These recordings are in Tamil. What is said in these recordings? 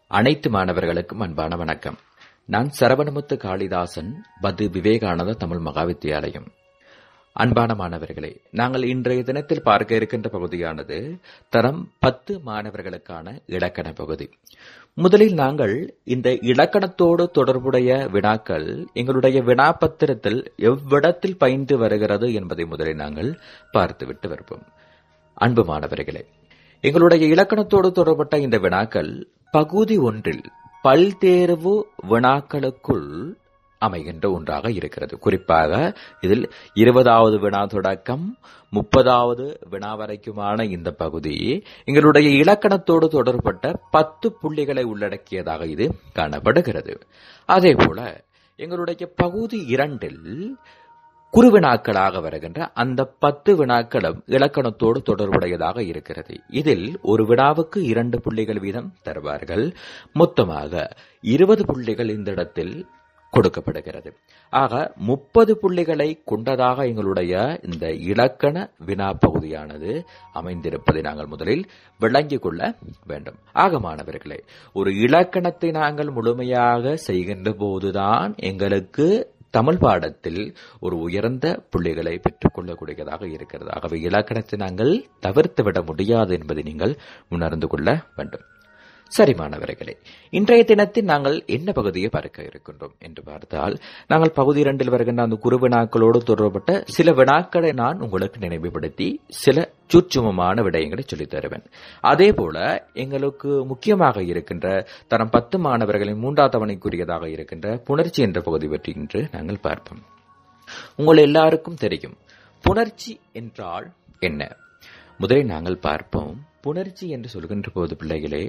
அனைத்து மாணவர்களுக்கும் அன்பான வணக்கம். நான் சரவணமுத்து காளிதாசன், பது விவேகானந்தா தமிழ் மகாவித்தியாலயம். அன்பான மாணவர்களே, நாங்கள் இன்றைய தினத்தில் பார்க்க இருக்கின்ற பகுதியானது தரம் 10 மாணவர்களுக்கான இலக்கண பகுதி. முதலில் நாங்கள் இந்த இலக்கணத்தோடு தொடர்புடைய வினாக்கள் எங்களுடைய வினாப்பத்திரத்தில் எவ்விடத்தில் பயின்று வருகிறது என்பதை முதலில் நாங்கள் பார்த்துவிட்டு வருவோம். அன்பு மாணவர்களே, எங்களுடைய இலக்கணத்தோடு தொடர்பட்ட இந்த வினாக்கள் பகுதி 1 பல்தேர்வு வினாக்களுக்குள் அமைகின்ற ஒன்றாக இருக்கிறது. குறிப்பாக இதில் 20வது வினா தொடக்கம் 30வது வினா வரைக்குமான இந்த பகுதி எங்களுடைய இலக்கணத்தோடு தொடர்பட்ட 10 புள்ளிகளை உள்ளடக்கியதாக இது காணப்படுகிறது. அதே போல எங்களுடைய பகுதி 2 குறுவினாக்களாக வருகின்ற அந்த 10 வினாக்களும் இலக்கணத்தோடு தொடர்புடையதாக இருக்கிறது. இதில் ஒரு வினாவுக்கு 2 புள்ளிகள் வீதம் தருவார்கள். மொத்தமாக 20 புள்ளிகள் இந்த இடத்தில் கொடுக்கப்படுகிறது. ஆக 30 புள்ளிகளை கொண்டதாக எங்களுடைய இந்த இலக்கண வினா பகுதியானது அமைந்திருப்பதை நாங்கள் முதலில் விளங்கிக் கொள்ள வேண்டும். ஆக மாணவர்களே, ஒரு இலக்கணத்தை நாங்கள் முழுமையாக செய்கின்ற போதுதான் எங்களுக்கு தமிழ் பாடத்தில் ஒரு உயர்ந்த புள்ளிகளை பெற்றுக் கொள்ளக்கூடியதாக இருக்கிறது. ஆகவே இலக்கணத்தை நாங்கள் தவிர்த்து விட முடியாது என்பதை நீங்கள் உணர்ந்து கொள்ள வேண்டும். சரி மாணவர்களே, இன்றைய தினத்தில் நாங்கள் என்ன பகுதியை பார்க்க இருக்கின்றோம் என்று பார்த்தால், நாங்கள் பகுதி 2 வருகின்ற அந்த குறுவினாக்களோடு தொடர்பட்ட சில வினாக்களை நான் உங்களுக்கு நினைவுபடுத்தி சில சூட்சுமமான விடயங்களை சொல்லித் தருவேன். அதே போல எங்களுக்கு முக்கியமாக இருக்கின்ற தரம் 10 மாணவர்களின் 3ஆம் தவணைக்குரியதாக இருக்கின்ற புணர்ச்சி என்ற பகுதி பற்றி இன்று நாங்கள் பார்ப்போம். உங்கள் எல்லாருக்கும் தெரியும் புணர்ச்சி என்றால் என்ன. முதலில் நாங்கள் பார்ப்போம். புணர்ச்சி என்று சொல்கின்ற போது பிள்ளைகளே,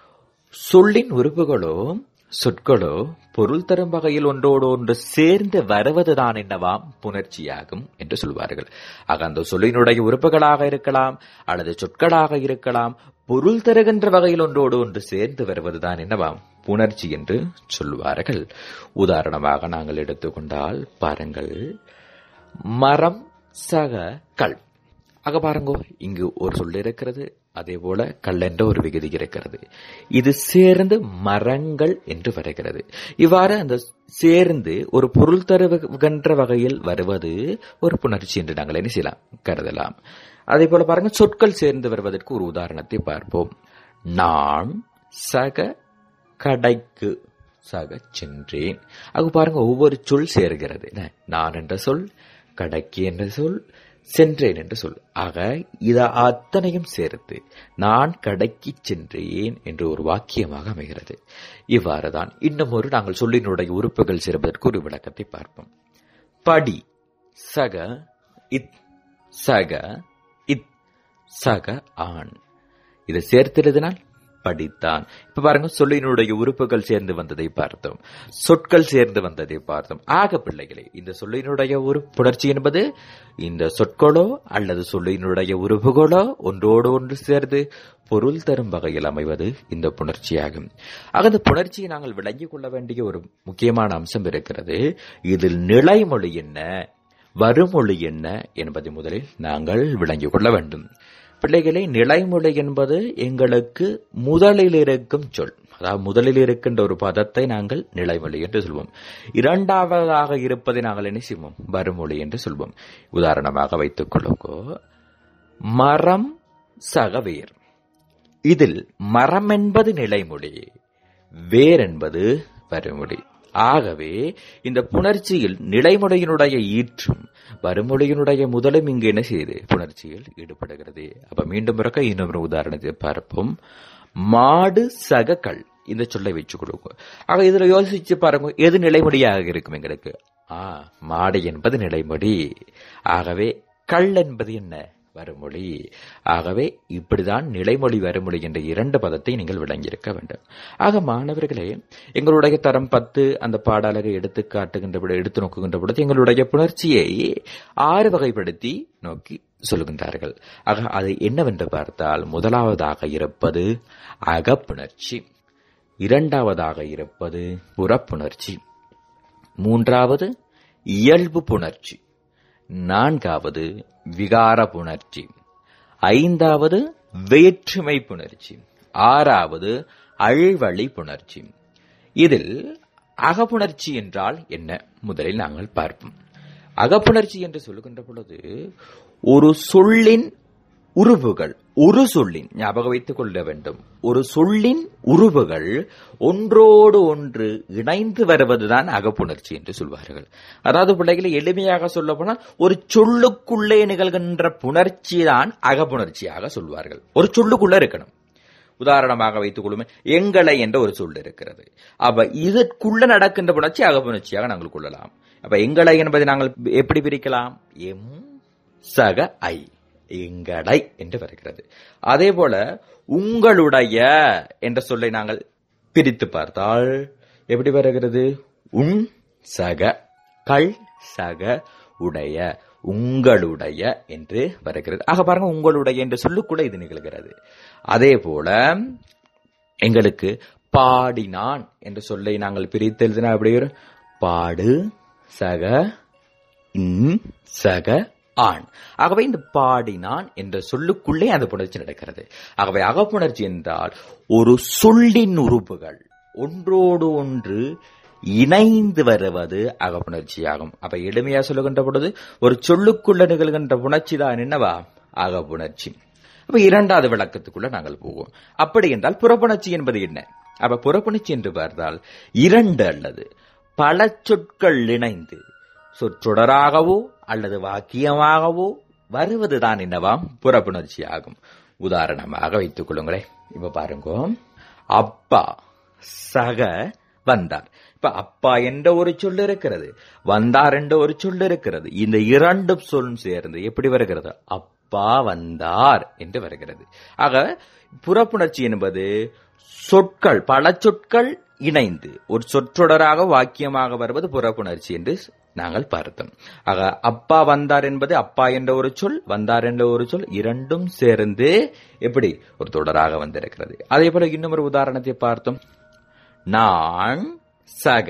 சொல்லின் உறுப்புகளோ சொற்களோ பொருள் தரும் வகையில் ஒன்றோடு ஒன்று சேர்ந்து வருவதுதான் என்னவாம் புணர்ச்சியாகும் என்று சொல்வார்கள். ஆக அந்த சொல்லினுடைய உறுப்புகளாக இருக்கலாம் அல்லது சொற்களாக இருக்கலாம், பொருள் தருகின்ற வகையில் ஒன்றோடு ஒன்று சேர்ந்து வருவதுதான் என்னவாம் புணர்ச்சி என்று சொல்வார்கள். உதாரணமாக நாங்கள் எடுத்துக்கொண்டால் பாருங்கள், மரம் சக கல். ஆக பாருங்கோ, இங்கு ஒரு சொல் இருக்கிறது, அதே போல கல் என்ற ஒரு விகுதி இருக்கிறது. இது சேர்ந்து மரங்கள் என்று வருகிறது. இவ்வாறு அந்த சேர்ந்து ஒரு பொருள் தருகின்ற வகையில் வருவது ஒரு புணர்ச்சி என்று நாங்கள் என்ன செய்யலாம், கருதலாம். அதே போல பாருங்க, சொற்கள் சேர்ந்து வருவதற்கு ஒரு உதாரணத்தை பார்ப்போம். நான் சக கடைக்கு சக சென்றேன். அது பாருங்க, ஒவ்வொரு சொல் சேர்கிறது. நான் என்ற சொல், கடைக்கு என்ற சொல், சென்றேன் என்று சொல். ஆக இத அத்தனையும் சேர்த்து நான் கடைக்கு சென்றேன் என்று ஒரு வாக்கியமாக அமைகிறது. இவ்வாறுதான் இன்னும் ஒரு நாங்கள் சொல்லினுடைய உறுப்புகள் சேர்ப்பதற்கு ஒரு விளக்கத்தை பார்ப்போம். படி சக இத் சக இத் சக ஆண். இதை சேர்த்திருந்தனால் படித்தான். இப்ப பாருங்க, சொல்லினுடைய உறுப்புகள் சேர்ந்து வந்ததை பார்த்தோம், சொற்கள் சேர்ந்து வந்ததை பார்த்தோம். ஆக பிள்ளைகளே, இந்த சொல்லினுடைய ஒரு புணர்ச்சி என்பது இந்த சொற்களோ அல்லது சொல்லினுடைய உறுப்புகளோ ஒன்றோடு ஒன்று சேர்ந்து பொருள் தரும் வகையில் அமைவது இந்த புணர்ச்சியாகும். ஆக இந்த புணர்ச்சியை நாங்கள் விளங்கிக் கொள்ள வேண்டிய ஒரு முக்கியமான அம்சம் இருக்கிறது. இதில் நிலைமொழி என்ன, வருமொழி என்ன என்பதை முதலில் நாங்கள் விளங்கிக் கொள்ள வேண்டும். பிள்ளைகளை, நிலைமொழி என்பது எங்களுக்கு முதலில் இருக்கும் சொல், அதாவது முதலில் இருக்கின்ற ஒரு பதத்தை நாங்கள் நிலைமொழி என்று சொல்வோம். இரண்டாவதாக இருப்பதை நாங்கள் என்ன செய்வோம், வருமொழி என்று சொல்வோம். உதாரணமாக வைத்துக் கொள்ளுங்கோ, மரம் சக வேர். இதில் மரம் என்பது நிலைமொழி, வேர் என்பது வருமொழி. ஆகவே இந்த புணர்ச்சியில் நிலைமொழியினுடைய ஈற்றும் வருமொழியினுடைய முதலும் இங்கு என்ன செய்து புணர்ச்சியில் ஈடுபடுகிறது. அப்ப மீண்டும் இன்னொரு உதாரணத்தை பார்ப்போம். மாடு சக கல். இந்த சொல்லை வச்சு கொடுக்கும். ஆக இதுல யோசிச்சு பாருங்க, எது நிலைமொழியாக இருக்கும் எங்களுக்கு. மாடு என்பது நிலைமொழி, ஆகவே கல் என்பது என்ன, வருமொழி. ஆகவே இப்படிதான் நிலைமொழி வருமொழி என்ற 2 பதத்தை நீங்கள் விளங்கியிருக்க வேண்டும். ஆக மாணவர்களே, எங்களுடைய தரம் 10 அந்த பாடலகை எடுத்து நோக்குகின்ற பொழுது எங்களுடைய புணர்ச்சியை 6 வகைப்படுத்தி நோக்கி சொல்லுகின்றார்கள். ஆக அது என்னவென்று பார்த்தால், முதலாவதாக இருப்பது அகப்புணர்ச்சி, இரண்டாவதாக இருப்பது புறப்புணர்ச்சி, மூன்றாவது இயல்பு புணர்ச்சி, நான்காவது விகார புணர்ச்சி, ஐந்தாவது வேற்றுமை புணர்ச்சி, ஆறாவது அழ்வழி புணர்ச்சி. இதில் அகப்புணர்ச்சி என்றால் என்ன முதலில் நாங்கள் பார்ப்போம். அகப்புணர்ச்சி என்று சொல்லுகின்ற பொழுது ஒரு சொல்லின் உருவுகள், ஒரு சொல்லின் ஞாபகம் வைத்துக் கொள்ள வேண்டும், ஒரு சொல்லின் உருவுகள் ஒன்றோடு ஒன்று இணைந்து வருவதுதான் அகப்புணர்ச்சி என்று சொல்வார்கள். அதாவது பிள்ளைகளை எளிமையாக சொல்ல போனால் ஒரு சொல்லுக்குள்ளே நிகழ்கின்ற புணர்ச்சி தான் அகப்புணர்ச்சியாக சொல்வார்கள். ஒரு சொல்லுக்குள்ள இருக்கணும். உதாரணமாக வைத்துக் கொள்ளுமே, எங்களை என்ற ஒரு சொல் இருக்கிறது. அப்ப இதற்குள்ள நடக்கின்ற புணர்ச்சி அகப்புணர்ச்சியாக நாங்கள் கொள்ளலாம். அப்ப எங்களை என்பதை நாங்கள் எப்படி பிரிக்கலாம்? எம் சக ஐ, எங்களை என்று வருகிறது. அதே போல உங்களுடைய என்ற சொல்லை நாங்கள் பிரித்து பார்த்தால் எப்படி வருகிறது? உன் சக கள் சக உடைய, உங்களுடைய என்று வருகிறது. ஆக பாருங்க, உங்களுடைய என்று சொல்லுக்கூட இது நிகழ்கிறது. அதே போல எங்களுக்கு பாடினான் என்ற சொல்லை நாங்கள் பிரித்து எழுதினா எப்படி வரும்? பாடு சக சக ஆண். ஆகவே இந்த பாடினான் என்ற சொல்லுக்குள்ளே அந்த புணர்ச்சி நடக்கிறது. ஆகவே அகப்புணர்ச்சி என்றால் ஒரு சொல்லின் உறுப்புகள் ஒன்றோடு ஒன்று இணைந்து வருவது அகப்புணர்ச்சியாகும். அப்ப எளிமையா சொல்லுகின்ற பொழுது ஒரு சொல்லுக்குள்ள நிகழ்கின்ற புணர்ச்சி தான் என்னவா? அகப்புணர்ச்சி. அப்ப இரண்டாவது விளக்கத்துக்குள்ள நாங்கள் போவோம். அப்படி என்றால் புறப்புணர்ச்சி என்பது என்ன? அப்ப புறப்புணர்ச்சி என்று பார்த்தால் இரண்டு அல்லது பல சொற்கள் இணைந்து சொற்றொடராகவோ அல்லது வாக்கியமாகவோ வருவதுதான் என்னவாம்? புறப்புணர்ச்சி ஆகும். உதாரணமாக வைத்துக் கொள்ளுங்களேன். இப்ப பாருங்க, அப்பா சக வந்தார். இப்ப அப்பா என்ற ஒரு சொல் இருக்கிறது, வந்தார் என்ற ஒரு சொல் இருக்கிறது. இந்த இரண்டு சொல்லும் சேர்ந்து எப்படி வருகிறது? அப்பா வந்தார் என்று வருகிறது. ஆக புறப்புணர்ச்சி என்பது சொற்கள், பல சொற்கள் இணைந்து ஒரு சொற்றொடராக வாக்கியமாக வருவது புறப்புணர்ச்சி என்று நாங்கள் பார்த்தோம். ஆக அப்பா வந்தார் என்பது அப்பா என்ற ஒரு சொல், வந்தார் என்ற ஒரு சொல், இரண்டும் சேர்ந்து எப்படி ஒரு தொடராக வந்திருக்கிறது. அதே போல இன்னும் ஒரு உதாரணத்தை பார்த்தோம். நான் சக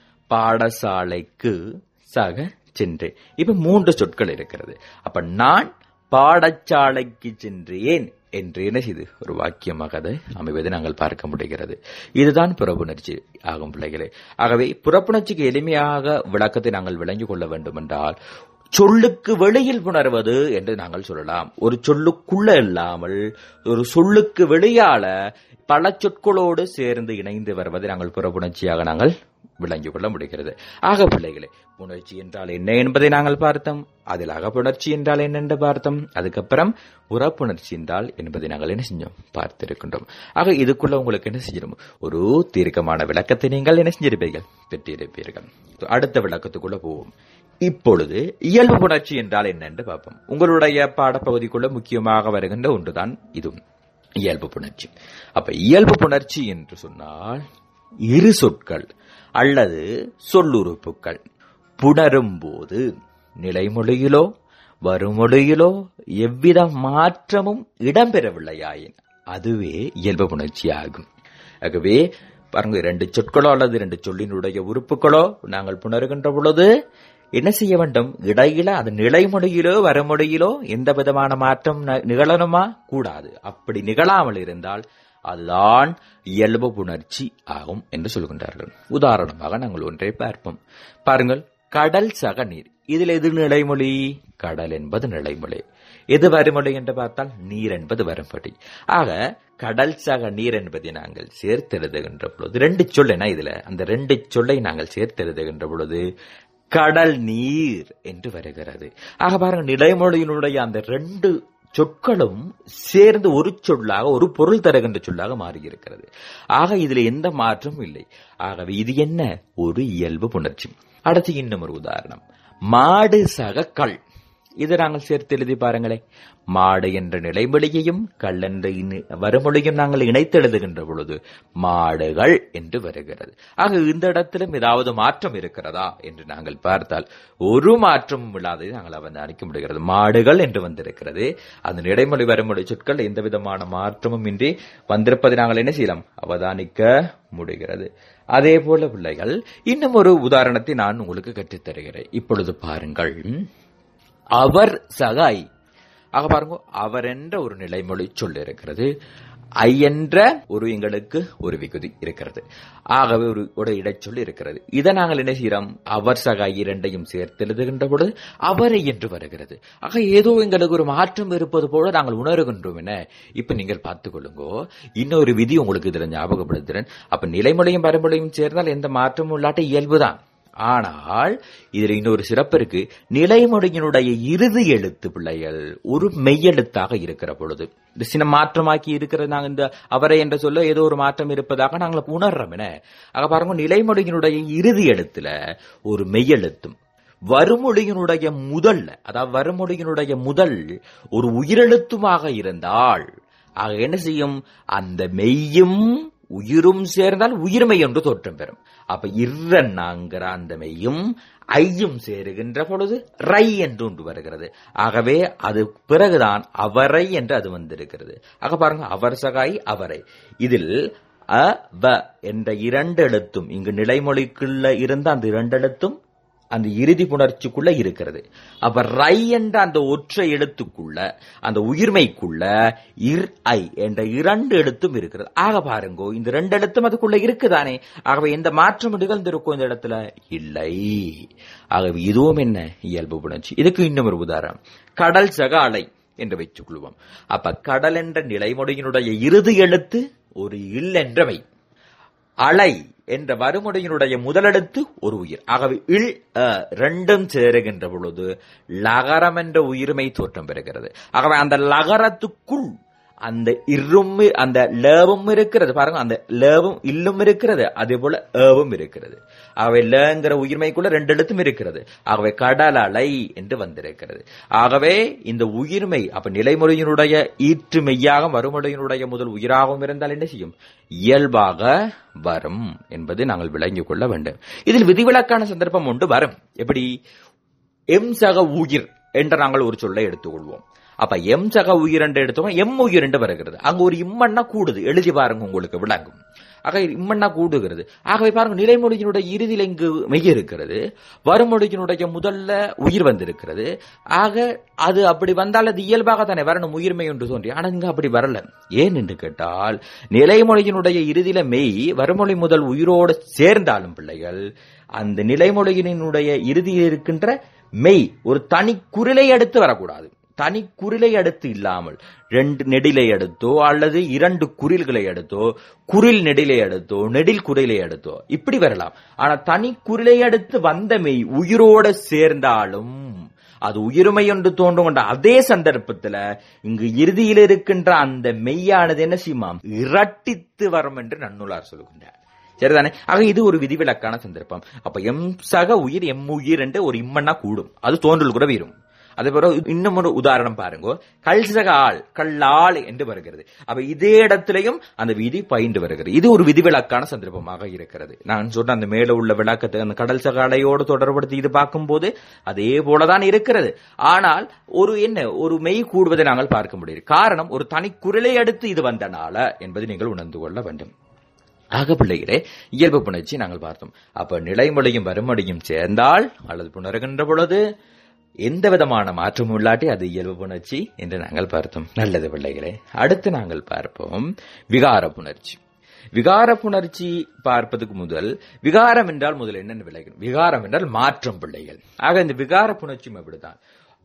பாடசாலைக்கு சக சென்றேன். இப்ப மூன்று சொற்கள் இருக்கிறது. அப்ப நான் பாடசாலைக்கு சென்றேன் என்று என்ன செய்து ஒரு வாக்கியமாக அதை அமைவதை நாங்கள் பார்க்க முடிகிறது. இதுதான் புறப்புணர்ச்சி ஆகும் பிள்ளைகளே. ஆகவே புறப்புணர்ச்சிக்கு எளிமையாக விளக்கத்தை நாங்கள் விளங்கிக் கொள்ள வேண்டும் என்றால் சொல்லுக்கு வெளியில் புணர்வது என்று நாங்கள் சொல்லலாம். ஒரு சொல்லுக்குள்ள இல்லாமல் ஒரு சொல்லுக்கு வெளியால பல சொற்களோடு சேர்ந்து இணைந்து வருவதை நாங்கள் புறப்புணர்ச்சியாக நாங்கள் விளங்கிக் கொள்ள முடிகிறது. ஆக பிள்ளைகளே, புணர்ச்சி என்றால் என்ன என்பதை நாங்கள் பார்த்தோம். அதில் அகப்புணர்ச்சி என்றால் என்ன என்று பார்த்தோம். அதுக்கப்புறம் புறப்புணர்ச்சி என்றால் என்பதை நாங்கள் என்ன செஞ்சோம்? பார்த்திருக்கின்றோம். ஆக இதுக்குள்ள உங்களுக்கு என்ன செஞ்சிடும்? ஒரு தீர்க்கமான விளக்கத்தை நீங்கள் என்ன செஞ்சிருப்பீர்கள்? பெற்றிருப்பீர்கள். அடுத்த விளக்கத்துக்குள்ள போவோம். இப்பொழுது இயல்பு புணர்ச்சி என்றால் என்ன என்று பார்ப்போம். உங்களுடைய பாடப்பகுதிக்குள்ள முக்கியமாக வருகின்ற ஒன்றுதான் இதுவும் இயல்பு புணர்ச்சி. அப்ப இயல்பு புணர்ச்சி என்று சொன்னால் இரு சொற்கள் அல்லது சொல்லுறுப்புகள் புணரும் போது நிலைமொழியிலோ வருமொழியிலோ எவ்வித மாற்றமும் இடம்பெறவில்லையாயின் அதுவே இயல்பு புணர்ச்சி ஆகும். ஆகவே பாருங்க, இரண்டு சொற்களோ அல்லது இரண்டு சொல்லினுடைய உறுப்புகளோ நாங்கள் புணருகின்ற பொழுது என்ன செய்ய வேண்டும்? இடையில அது நிலைமொழியிலோ வருமொழியிலோ எந்த விதமான மாற்றம் நிகழணுமா? கூடாது. அப்படி நிகழாமல் இருந்தால் அதுதான் இயல்பு புணர்ச்சி ஆகும் என்று சொல்கின்றார்கள். உதாரணமாக நாங்கள் ஒன்றை பார்ப்போம். பாருங்கள், கடல் சக நீர். இதில் எது நிலைமொழி? கடல் என்பது நிலைமொழி. எது வருமொழி என்று பார்த்தால் நீர் என்பது வரும்படி. ஆக கடல் சக நீர் என்பதை நாங்கள் சேர்த்தெழுதுகின்ற பொழுது ரெண்டு சொல் என இதுல அந்த ரெண்டு சொல்லை நாங்கள் சேர்த்தெழுதுகின்ற பொழுது கடல் நீர் என்று வருகிறது. ஆக பாருங்க, நிலைமொழியினுடைய அந்த ரெண்டு சொற்களும் சேர்ந்து ஒரு சொல்லாக ஒரு பொருள் தருகின்ற சொல்லாக மாறியிருக்கிறது. ஆக இதுல எந்த மாற்றமும் இல்லை. ஆகவே இது என்ன? ஒரு இயல்பு புணர்ச்சி. அடுத்து இன்னும் ஒரு உதாரணம், மாடு சக கள். இதை நாங்கள் சேர்த்து எழுதி பாருங்களே. மாடு என்ற நிலைமொழியையும் கள் என்ற வருமொழியும் நாங்கள் இணைத்து எழுதுகின்ற பொழுது மாடுகள் என்று வருகிறது. ஆக இந்த இடத்திலும் ஏதாவது மாற்றம் இருக்கிறதா என்று நாங்கள் பார்த்தால் ஒரு மாற்றமும் இல்லாததை நாங்கள் அவதானிக்க முடிகிறது. மாடுகள் என்று வந்திருக்கிறது. அந்த இடைமொழி வருமொழி சொற்கள் எந்த விதமான மாற்றமும் இன்றி வந்திருப்பதை நாங்கள் என்ன செய்யலாம்? அவதானிக்க முடிகிறது. அதே போல பிள்ளைகள், இன்னும் ஒரு உதாரணத்தை நான் உங்களுக்கு கற்றுத் தருகிறேன். இப்பொழுது பாருங்கள், அவர் சகாய். ஆக பாருங்க, அவர் என்ற ஒரு நிலைமொழி சொல் இருக்கிறது. ஐ என்ற ஒரு எங்களுக்கு ஒரு விகுதி இருக்கிறது. ஆகவே ஒரு இடைச்சொல் இருக்கிறது. இதை நாங்கள் என்ன செய்யறோம்? அவர் சக இரண்டையும் சேர்த்து எழுதுகின்ற பொழுது அவரை என்று வருகிறது. ஆக ஏதோ எங்களுக்கு ஒரு மாற்றம் இருப்பது போல நாங்கள் உணர்கின்றோம். என இப்ப நீங்கள் பார்த்துக் கொள்ளுங்கோ. இன்னொரு விதி உங்களுக்கு இதுல ஞாபகப்படுத்துறேன். அப்ப நிலைமொழியும் வறுமொழியும் சேர்ந்தால் எந்த மாற்றமும் இல்லாட்ட இயல்புதான். ஆனால் இதுல இன்னொரு சிறப்பு இருக்கு. நிலைமொழியினுடைய இறுதி எழுத்து பிள்ளைகள் ஒரு மெய்யெழுத்தாக இருக்கிற பொழுது இந்த சின்ன மாற்றமாக்கி இருக்கிறது. நாங்க இந்த அவரை என்ற சொல்ல ஏதோ ஒரு மாற்றம் இருப்பதாக நாங்கள் உணர்றோம். என ஆக பாருங்க, நிலைமொழியினுடைய இறுதி எழுத்துல ஒரு மெய்யெழுத்தும் வறுமொழியினுடைய முதல், அதாவது வறுமொழியினுடைய முதல் ஒரு உயிரெழுத்துமாக இருந்தால் ஆக என்ன செய்யும்? அந்த மெய்யும் உயிரும் சேர்ந்தால் உயிர்மெய் என்று தோற்றம் பெறும். அப்ப இரண்டாங்கிற அந்த மெய்யும் ஐயும் சேருகின்ற பொழுது ரை என்று ஒன்று வருகிறது. ஆகவே அது பிறகுதான் அவரை என்று அது வந்திருக்கிறது. ஆக பாருங்க, அவர் சகாய் அவரை. இதில் அ வ என்ற இரண்டு எழுத்தும் இங்கு நிலைமொழிக்குள்ள இருந்த அந்த இரண்டு எழுத்தும் அந்த இறுதி புணர்ச்சிக்குள்ள இருக்கிறது. அப்ப ரை என்ற அந்த ஒற்றை எழுத்துக்குள்ள அந்த உயிர்மைக்குள்ள இர் ஐ என்ற இரண்டு எழுத்தும் இருக்கிறது. ஆக பாருங்கோ, இந்த ரெண்டு எழுத்தும் அதுக்குள்ள இருக்குதானே. ஆகவே எந்த மாற்றம் நிகழ்ந்திருக்கும் இந்த இடத்துல? இல்லை. ஆகவே இதுவும் என்ன? இயல்பு புணர்ச்சி. இதுக்கு இன்னும் ஒரு உதாரணம், கடல் சக அலை என்று வைத்துக் கொள்வோம். அப்ப கடல் என்ற நிலைமொழியினுடைய இறுதி எழுத்து ஒரு இல் என்றவை, அலை என்ற வறுமொழியினுடைய முதலெழுத்து ஒரு உயிர். ஆகவே இல் ரெண்டும் சேருகின்ற பொழுது லகரம் என்ற உயிர்மை தோற்றம் பெறுகிறது. ஆகவே அந்த லகரத்துக்குள் அந்த இரும் அந்த லேவும் இருக்கிறது. பாருங்க, அந்த லேவும் இல்லும் இருக்கிறது, அதே போல ஏவும் இருக்கிறது. ஆகவே லேங்கிற உயிர்மைக்குள்ள ரெண்டு எழுத்தும் இருக்கிறது. ஆகவே கடல் அலை என்று வந்திருக்கிறது. ஆகவே இந்த உயிர்மை அப்ப நிலைமொழியினுடைய ஈற்று மெய்யாக வறுமொழியினுடைய முதல் உயிராகவும் இருந்தால் என்ன செய்யும்? இயல்பாக வரும் என்பது நாங்கள் விளங்கிக் கொள்ள வேண்டும். இதில் விதிவிலக்கான சந்தர்ப்பம் ஒன்று வரும். எப்படி? எம் சக உயிர் என்ற நாங்கள் ஒரு சொல்லை எடுத்துக்கொள்வோம். அப்ப எம் சக உயிர் என்று எடுத்தோம், எம் உயிர் என்று வருகிறது. அங்க ஒரு இம்மண்ணா கூடுது, எழுதி பாருங்க, உங்களுக்கு விளங்கும். ஆக இம்மண்ணா கூடுகிறது. ஆகவே பாருங்க, நிலைமொழியினுடைய இறுதியில் இங்கு மெய் இருக்கிறது, வறுமொழியினுடைய முதல்ல உயிர் வந்திருக்கிறது. ஆக அது அப்படி வந்தால் அது இயல்பாக தானே வரணும், உயிர்மை என்று தோன்றி. ஆனா இங்க அப்படி வரல. ஏன் என்று கேட்டால், நிலைமொழியினுடைய இறுதியில மெய் வறுமொழி முதல் உயிரோடு சேர்ந்தாலும் பிள்ளைகள் அந்த நிலைமொழியினுடைய இறுதியில் இருக்கின்ற மெய் ஒரு தனி குரிலை எடுத்து வரக்கூடாது. தனி குரிலை அடுத்து இல்லாமல் ரெண்டு நெடிலை எடுத்தோ அல்லது இரண்டு குரில்களை எடுத்தோ, குரில் நெடிலை எடுத்தோ நெடில் குரிலை எடுத்தோ இப்படி வரலாம். ஆனா தனி குரிலை அடுத்து வந்த மெய் உயிரோட சேர்ந்தாலும் அது உயிர்மை என்று தோன்றும் கொண்ட அதே சந்தர்ப்பத்துல இங்கு இறுதியில் இருக்கின்ற அந்த மெய்யானது என்ன செய்யுமாம்? இரட்டித்து வரும் என்று நன்னூலார் சொல்லுகின்றார். சரிதானே? ஆக இது ஒரு விதிவிலக்கான சந்தர்ப்பம். அப்ப எம் சக உயிர் எம் உயிர் என்று ஒரு இம்மன்னா கூடும், அது தோன்றல் கூட வீரும். அதே போல இன்னும் ஒரு உதாரணம் பாருங்க, கல் சக ஆள் கல்லாள் என்று வருகிறது. அப்ப இதே இடத்திலையும் அந்த விதி பயின்று வருகிறது. இது ஒரு விதிவிலக்கான சந்தர்ப்பமாக இருக்கிறது. நான் சொன்ன அந்த மேல உள்ள விளக்கத்தை அந்த கடல் சக அலையோடு தொடர்படுத்தி இது பார்க்கும் போது அதே போலதான் இருக்கிறது. ஆனால் ஒரு மெய் கூடுவதை நாங்கள் பார்க்க முடியும். காரணம், ஒரு தனி குரலை அடுத்து இது வந்தனால என்பதை நீங்கள் உணர்ந்து கொள்ள வேண்டும். ஆக பிள்ளைகளே, இயல்பு புணர்ச்சி நாங்கள் பார்த்தோம். அப்ப நிலைமொழியும் வறுமொழியும் சேர்ந்தால் அல்லது புணர்கின்ற பொழுது எந்த விதமான மாற்றமும் இல்லாட்டி அது இயல்பு புணர்ச்சி என்று நாங்கள் பார்த்தோம். நல்லது பிள்ளைகளே, அடுத்து நாங்கள் பார்ப்போம் விகார புணர்ச்சி. விகார புணர்ச்சி பார்ப்பதுக்கு முதல் விகாரம் என்றால் முதல் என்னென்ன விளைகள்? விகாரம் என்றால் மாற்றம் பிள்ளைகள். ஆக இந்த விகார புணர்ச்சியும் அப்படித்தான்.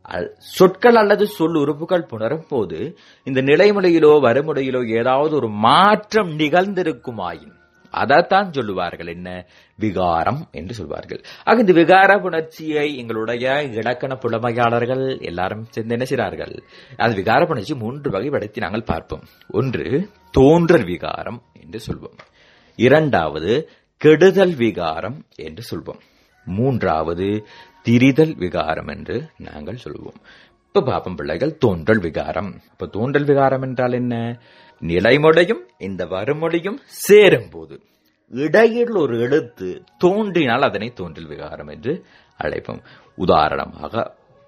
சொற்கள் அல்லது சொல் உறுப்புகள் புணரும் போது இந்த நிலைமொழியிலோ வறுமொழியிலோ ஏதாவது ஒரு மாற்றம் நிகழ்ந்திருக்குமாயின் அதைத்தான் சொல்லுவார்கள் என்ன? விகாரம் என்று சொல்வார்கள். ஆக இந்த விகார புணர்ச்சியை எங்களுடைய இலக்கண புலமையாளர்கள் எல்லாரும் சேர்ந்து என்ன செய்கிறார்கள்? அது விகார புணர்ச்சி 3 வகைப்படுத்தி நாங்கள் பார்ப்போம். ஒன்று தோன்றல் விகாரம் என்று சொல்வோம், இரண்டாவது கெடுதல் விகாரம் என்று சொல்வோம், மூன்றாவது திரிதல் விகாரம் என்று நாங்கள் சொல்வோம். இப்ப பாப்பம் பிள்ளைகள், தோன்றல் விகாரம். இப்ப தோன்றல் விகாரம் என்றால் என்ன? நிலைமொழியும் இந்த வறுமொழியும் சேரும் போது இடையில் ஒரு எழுத்து தோன்றினால் அதனை தோன்றல் விகாரம் என்று அழைப்போம். உதாரணமாக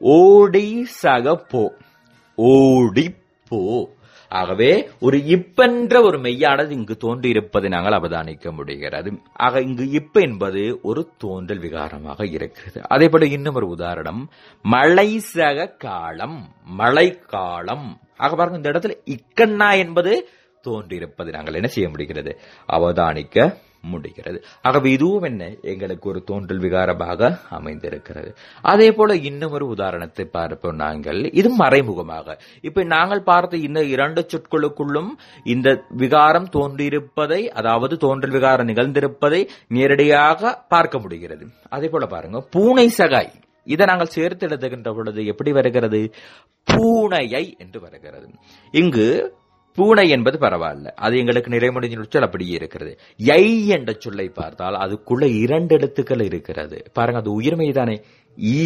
ஓடி சக போ, ஓடி போ. ஆகவே ஒரு இப்பென்ற ஒரு மெய்யானது இங்கு தோன்றியிருப்பதை நாங்கள் அவதானிக்க முடிகிறது. ஆக இங்கு இப்ப என்பது ஒரு தோன்றல் விகாரமாக இருக்கிறது. அதே போல இன்னும் ஒரு உதாரணம், மழை சக காலம், மழை காலம். ஆக பாருங்க, இந்த இடத்துல இக்கண்ணா என்பது தோன்றியிருப்பது நாங்கள் என்ன செய்ய முடிகிறது, அவதானிக்க முடிகிறது. ஆகவே இதுவும் என்ன, எங்களுக்கு ஒரு தோன்றல் விகாரமாக அமைந்திருக்கிறது. அதே போல இன்னும் ஒரு உதாரணத்தை பார்ப்போம். நாங்கள் இது மறைமுகமாக இப்ப நாங்கள் பார்த்த இந்த இரண்டு சொற்களுக்குள்ளும் இந்த விகாரம் தோன்றியிருப்பதை, அதாவது தோன்றல் விகாரம் நிகழ்ந்திருப்பதை நேரடியாக பார்க்க முடிகிறது. அதே போல பாருங்க, பூனை சகாய், இதை நாங்கள் சேர்த்து எழுதுகின்ற பொழுது எப்படி வருகிறது, பூனையை என்று வருகிறது. இங்கு பூனை என்பது பரவாயில்ல, அது எங்களுக்கு நிறைமுடிஞ்ச சொல் அப்படியே இருக்கிறது. யை என்ற சொல்லை பார்த்தால் அதுக்குள்ள 2 எழுத்துக்கள் இருக்கிறது. பாருங்க, அது உயிர்மை தானே. ஈ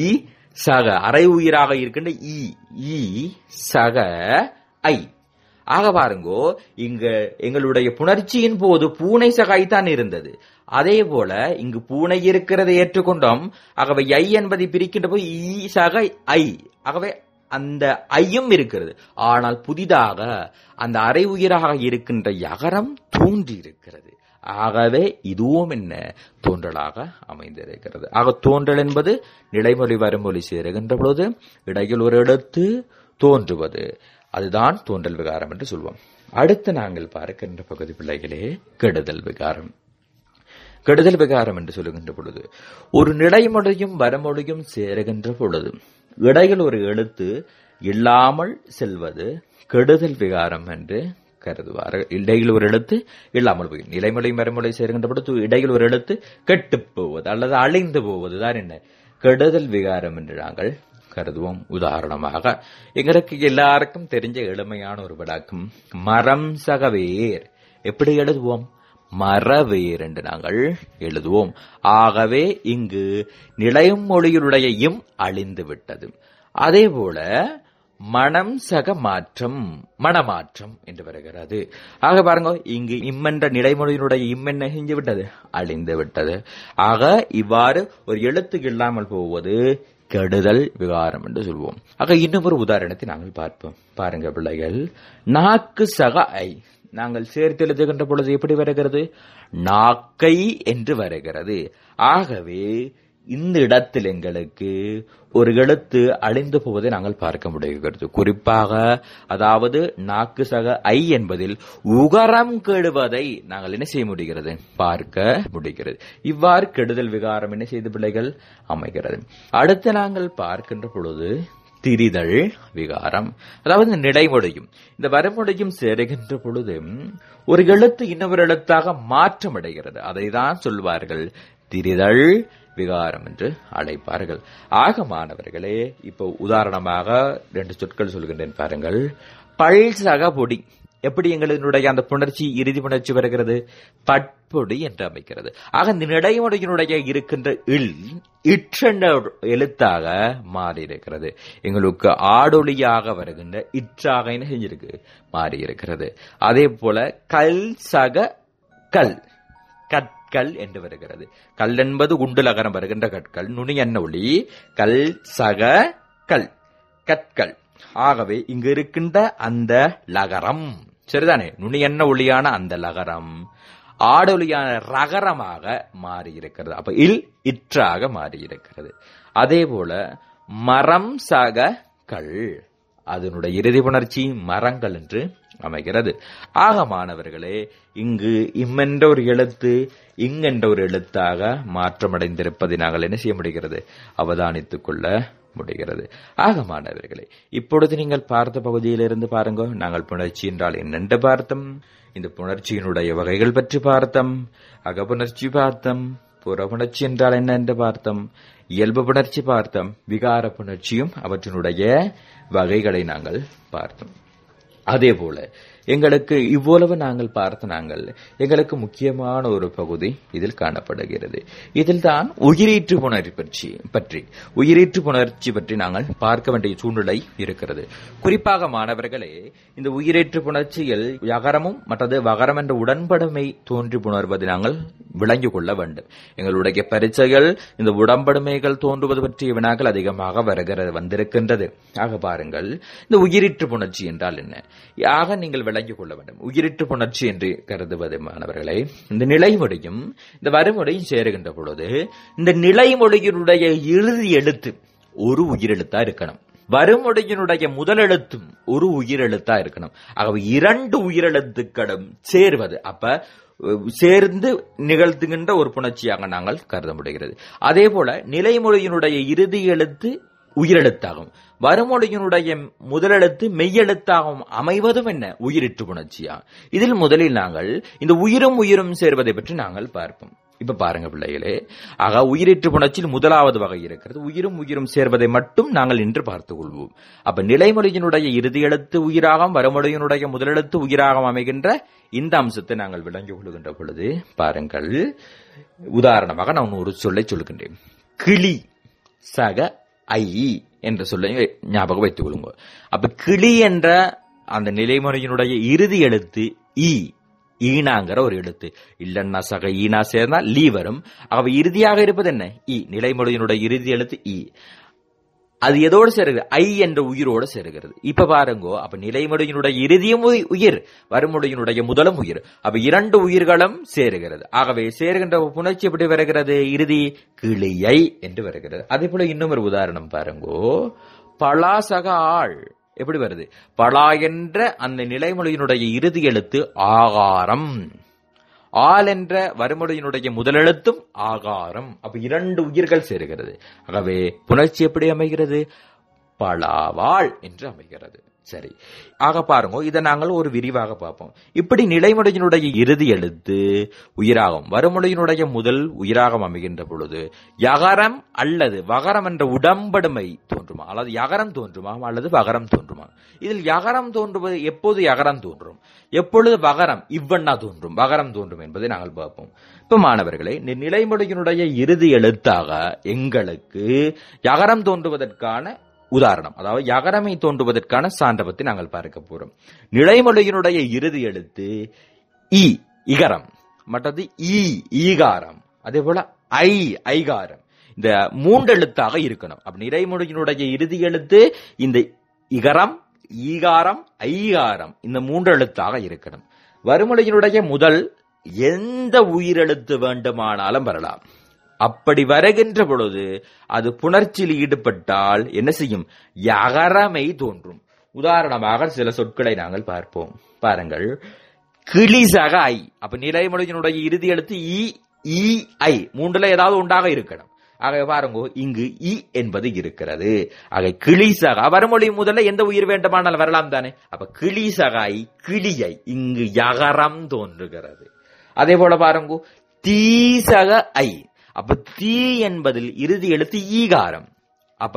சக, அரை உயிராக இருக்கின்ற ஈ சக ஐ. ஆக பாருங்கோ, இங்க எங்களுடைய புணர்ச்சியின் போது பூனை சகாய் தான் இருந்தது. அதே போல இங்கு பூனை இருக்கிறதை ஏற்றுக்கொண்டோம். ஆகவே ஐ என்பதை பிரிக்கின்ற போது ஈ சக ஐ, ஆகவே அந்த ஐயும் இருக்கிறது. ஆனால் புதிதாக அந்த அரை உயிராக இருக்கின்ற யகரம் தோன்றி இருக்கிறது. ஆகவே இதுவும் என்ன, தோன்றலாக அமைந்திருக்கிறது. ஆக தோன்றல் என்பது நிலைமொழி வருமொழி சேருகின்ற பொழுது இடையில் ஒரு எழுத்து தோன்றுவது, அதுதான் தோன்றல் விகாரம் என்று சொல்வோம். அடுத்து நாங்கள் பார்க்கின்ற பகுதி பிள்ளைகளே கெடுதல் விகாரம். கெடுதல் விகாரம் என்று சொல்லுகின்ற பொழுது ஒரு நிலைமொழியும் வரமொழியும் சேருகின்ற பொழுது இடையில் ஒரு எழுத்து இல்லாமல் செல்வது கெடுதல் விகாரம் என்று கருதுவார்கள். இடையில் ஒரு எழுத்து இல்லாமல் போய் நிலைமொழி மறுமொழி சேருகின்ற பொழுது இடையில் ஒரு எழுத்து கெட்டு போவது அல்லது அழிந்து போவது தான் என்ன, கெடுதல் விகாரம் என்று நாங்கள் கருதுவோம். உதாரணமாக எங்களுக்கு எல்லாருக்கும் தெரிஞ்ச எளிமையான ஒரு விளக்கம், மரம் சகவேர். எப்படி எழுதுவோம், மரவேர் என்று நாங்கள் எழுதுவோம். ஆகவே இங்கு நிலைமொழியுடைய இம் அழிந்து விட்டது. அதே போல மனம் சக மாற்றம், மனமாற்றம் என்று வருகிறது. ஆக பாருங்க, இங்கு இம்மென்ற நிலைமொழியினுடைய இம் என்ன செஞ்சு விட்டது, அழிந்து விட்டது. ஆக இவ்வாறு ஒரு எழுத்து இல்லாமல் போவது கெடுதல் விகாரம் என்று சொல்வோம். ஆக இன்னும் ஒரு உதாரணத்தை நாங்கள் பார்ப்போம். பாருங்க பிள்ளைகள், நாக்கு சக ஐ நாங்கள் சேர்த்து எழுதுகின்ற பொழுது எப்படி வருகிறது, நாக்கை என்று வருகிறது. ஆகவே இந்த இடத்தில் எங்களுக்கு ஒரு எழுத்து அழிந்து போவதை நாங்கள் பார்க்க முடிகிறது. குறிப்பாக அதாவது நாக்கு சக ஐ என்பதில் உகரம் கெடுவதை நாங்கள் என்ன செய்ய முடிகிறது, பார்க்க முடிகிறது. இவ்வாறு கெடுதல் விகாரம் என்ன செய்து பிள்ளைகள் அமைகிறது. அடுத்து நாங்கள் பார்க்கின்ற பொழுது திரிதல் விகாரம், அதாவது இந்த நிலைமொழியும் இந்த வரமொழியும் சேருகின்ற பொழுது ஒரு எழுத்து இன்னொரு எழுத்தாக மாற்றம் அடைகிறது. அதை தான் சொல்வார்கள் திரிதல் விகாரம் என்று அழைப்பார்கள். ஆக மாணவர்களே, இப்போ உதாரணமாக 2 சொற்கள் சொல்கின்றேன் பாருங்கள். பல் சக பொடி, எப்படி எங்களுடைய அந்த புணர்ச்சி இறுதி புணர்ச்சி வருகிறது, பட்பொடி என்று அமைக்கிறது. ஆக இந்த நிலைமொழியினுடைய இருக்கின்ற இற்றென்ற எழுத்தாக மாறி இருக்கிறது. எங்களுக்கு ஆடொலியாக வருகின்ற இற்றாக என்ன செஞ்சிருக்கு, மாறி இருக்கிறது. அதே போல கல் சக கல், கற்கள் என்று வருகிறது. கல் என்பது குண்டுலகரம் வருகின்ற கற்கள், நுனி என்ன ஒளி, கல் சக கல், கற்கள். ஆகவே இங்கு இருக்கின்ற அந்த லகரம் சரிதானே, நுனி என்ன ஒளியான அந்த லகரம் ஆடொலியான ரகரமாக மாறி இருக்கிறது. அப்ப இற்றாக மாறி இருக்கிறது. அதே போல மரம் சக கல், அதனுடைய இறுதி புணர்ச்சி மரங்கள் என்று அமைகிறது. ஆக மாணவர்களே, இங்கு இம்மென்ற ஒரு எழுத்து இங்கென்ற ஒரு எழுத்தாக மாற்றமடைந்திருப்பதை நாங்கள் என்ன செய்ய முடிகிறது, அவதானித்துக் கொள்ள முடிகிறது. ஆக மாணவர்களே, இப்பொழுது நீங்கள் பார்த்த பகுதியிலிருந்து பாருங்க, நாங்கள் புணர்ச்சி என்றால் என்னென்று பார்த்தோம், இந்த புணர்ச்சியினுடைய வகைகள் பற்றி பார்த்தோம், அகப்புணர்ச்சி பார்த்தோம், புறப்புணர்ச்சி என்றால் என்ன என்று பார்த்தோம், இயல்பு புணர்ச்சி பார்த்தோம், விகார புணர்ச்சியும் அவற்றினுடைய வகைகளை நாங்கள் பார்த்தோம். அதே போல எங்களுக்கு இவ்வளவு நாங்கள் எங்களுக்கு முக்கியமான ஒரு பகுதி இதில் காணப்படுகிறது. இதில் தான் உயிரீற்று புணர்ச்சி பற்றி நாங்கள் பார்க்க வேண்டிய சூழ்நிலை இருக்கிறது. குறிப்பாக மாணவர்களே, இந்த உயிரீற்று புணர்ச்சியில் யகரமும் மற்றது வகரம் என்ற உடன்படுமை தோன்றி புணர்வதை நாங்கள் விளங்கிக் கொள்ள வேண்டும். எங்களுடைய பரீட்சைகள் இந்த உடன்படுமைகள் தோன்றுவது பற்றிய வினாக்கள் அதிகமாக வந்திருக்கின்றது. ஆக பாருங்கள், இந்த உயிரீற்று புணர்ச்சி என்றால் என்ன, ஆக நீங்கள் விளங்கிக் கொள்ள வேண்டும். உயிரிட்டு புணர்ச்சி என்று கருதுவது மாணவர்களை, இந்த நிலைமொழியும் இந்த வறுமொழியும் சேருகின்ற பொழுது இந்த நிலைமொழியினுடைய இறுதி எழுத்து ஒரு உயிரெழுத்தா இருக்கணும். வருமொழியினுடைய முதலெழுத்தும் ஒரு உயிரெழுத்தா இருக்கணும். ஆகவே 2 உயிரெழுத்துக்களும் சேர்வது அப்ப சேர்ந்து நிகழ்த்துகின்ற ஒரு புணர்ச்சியாக நாங்கள் கருத முடிகிறது. அதே போல நிலைமொழியினுடைய இறுதி எழுத்து உயிரெழுத்தாகும், வருமொழியினுடைய முதலெழுத்து மெய்யெழுத்தாகவும் அமைவதும் என்ன உயிரிட்டு புணர்ச்சியா. இதில் முதலில் நாங்கள் இந்த உயிரும் உயிரும் சேர்வதை பற்றி நாங்கள் பார்ப்போம். இப்ப பாருங்க பிள்ளைகளே, ஆக உயிரிட்டு புணர்ச்சியில் முதலாவது வகை இருக்கிறது. உயிரும் உயிரும் சேர்வதை மட்டும் நாங்கள் இன்று பார்த்துக் கொள்வோம். அப்ப நிலைமொழியினுடைய இறுதி எழுத்து உயிராகவும் வருமொழியினுடைய முதலெழுத்து உயிராகவும் அமைகின்ற இந்த அம்சத்தை நாங்கள் விளங்கிக் கொள்கின்ற பொழுது பாருங்கள், உதாரணமாக நான் ஒரு சொல்லை சொல்லுகின்றேன். கிளி சக ஐ என்ற சொல்லை ஞாபகம் வைத்துக் கொள்ளுங்க. அப்ப கிளி என்ற அந்த நிலைமொழியினுடைய இறுதி எழுத்து ஈனாங்கிற ஒரு எழுத்து. இல்லன்னா சக ஈனா சேர்ந்தா லீ வரும். ஆகவே இறுதியாக இருப்பது என்ன இ. நிலைமொழியினுடைய இறுதி எழுத்து இ. அது எதோடு சேருகிறது ஐ என்ற உயிரோடு சேருகிறது. இப்ப பாருங்க, அப்ப நிலைமொழியினுடைய இறுதியும் உயிர், வருமொழியினுடைய முதலும் உயிர். அப்ப 2 உயிர்களும் சேருகிறது. ஆகவே சேருகின்ற புணர்ச்சி எப்படி வருகிறது, இறுதி கிளியை என்று வருகிறது. அதே போல இன்னும் ஒரு உதாரணம் பாருங்கோ, பலா சக ஆள் எப்படி வருது, பலா என்ற அந்த நிலைமொழியினுடைய இறுதி எழுத்து ஆகாரம், ஆல் என்ற வருமொழியினுடைய முதலெழுத்தும் ஆகாரம். அப்ப 2 உயிர்கள் சேருகிறது. ஆகவே புணர்ச்சி எப்படி அமைகிறது, பலாவாள் என்று அமைகிறது. சரி, ஆக பாருங்க, இதை நாங்கள் ஒரு விரிவாக பார்ப்போம். இப்படி நிலைமொழியினுடைய இறுதி எழுத்து உயிராகும், வருமொழியினுடைய முதல் உயிராகம் அமைகின்ற பொழுது யகரம் அல்லது வகரம் என்ற உடம்படுமை தோன்றுமா, அல்லது யகரம் தோன்றுமா அல்லது வகரம் தோன்றுமா. இதில் யகரம் தோன்றுவது எப்போது யகரம் தோன்றும், எப்பொழுது வகரம் இவ்வண்ணா தோன்றும், வகரம் தோன்றும் என்பதை நாங்கள் பார்ப்போம். இப்ப மாணவர்களே, நிலைமொழியினுடைய இறுதி எழுத்தாக எங்களுக்கு யகரம் தோன்றுவதற்கான உதாரணம், அதாவது யகரமை தோன்றுவதற்கான சான்றபத்தை நாங்கள் பார்க்க போறோம். நிலைமொழியினுடைய இறுதி எழுத்து இ இகரம், மற்றது ஈகாரம், அதே போல ஐகாரம். இந்த 3 எழுத்தாக இருக்கணும். அப்ப நிலைமொழியினுடைய இறுதி எழுத்து இந்த இகரம், ஈகாரம், ஐகாரம் இந்த 3 எழுத்தாக இருக்கணும். வருமொழியினுடைய முதல் எந்த உயிரெழுத்து வேண்டுமானாலும் வரலாம். அப்படி வருகின்ற பொழுது அது புணர்ச்சியில் ஈடுபட்டால் என்ன செய்யும், யகரமை தோன்றும். உதாரணமாக சில சொற்களை நாங்கள் பார்ப்போம். பாருங்கள், கிளி சக ஐ. அப்ப நிலைமொழியினுடைய இறுதி எழுத்து இ ஐ 3ல ஏதாவது உண்டாக இருக்கணும். ஆக பாருங்க, இங்கு இ என்பது இருக்கிறது. ஆக கிளி சக வருமொழி முதல்ல எந்த உயிர் வேண்டுமானால் வரலாம் தானே. அப்ப கிளி சக ஐ கிளியை, இங்கு யகரம் தோன்றுகிறது. அதே போல பாருங்க, தீ சக ஐ. அப்ப தீ என்பதில் இறுதி எழுத்து ஈகாரம். அப்ப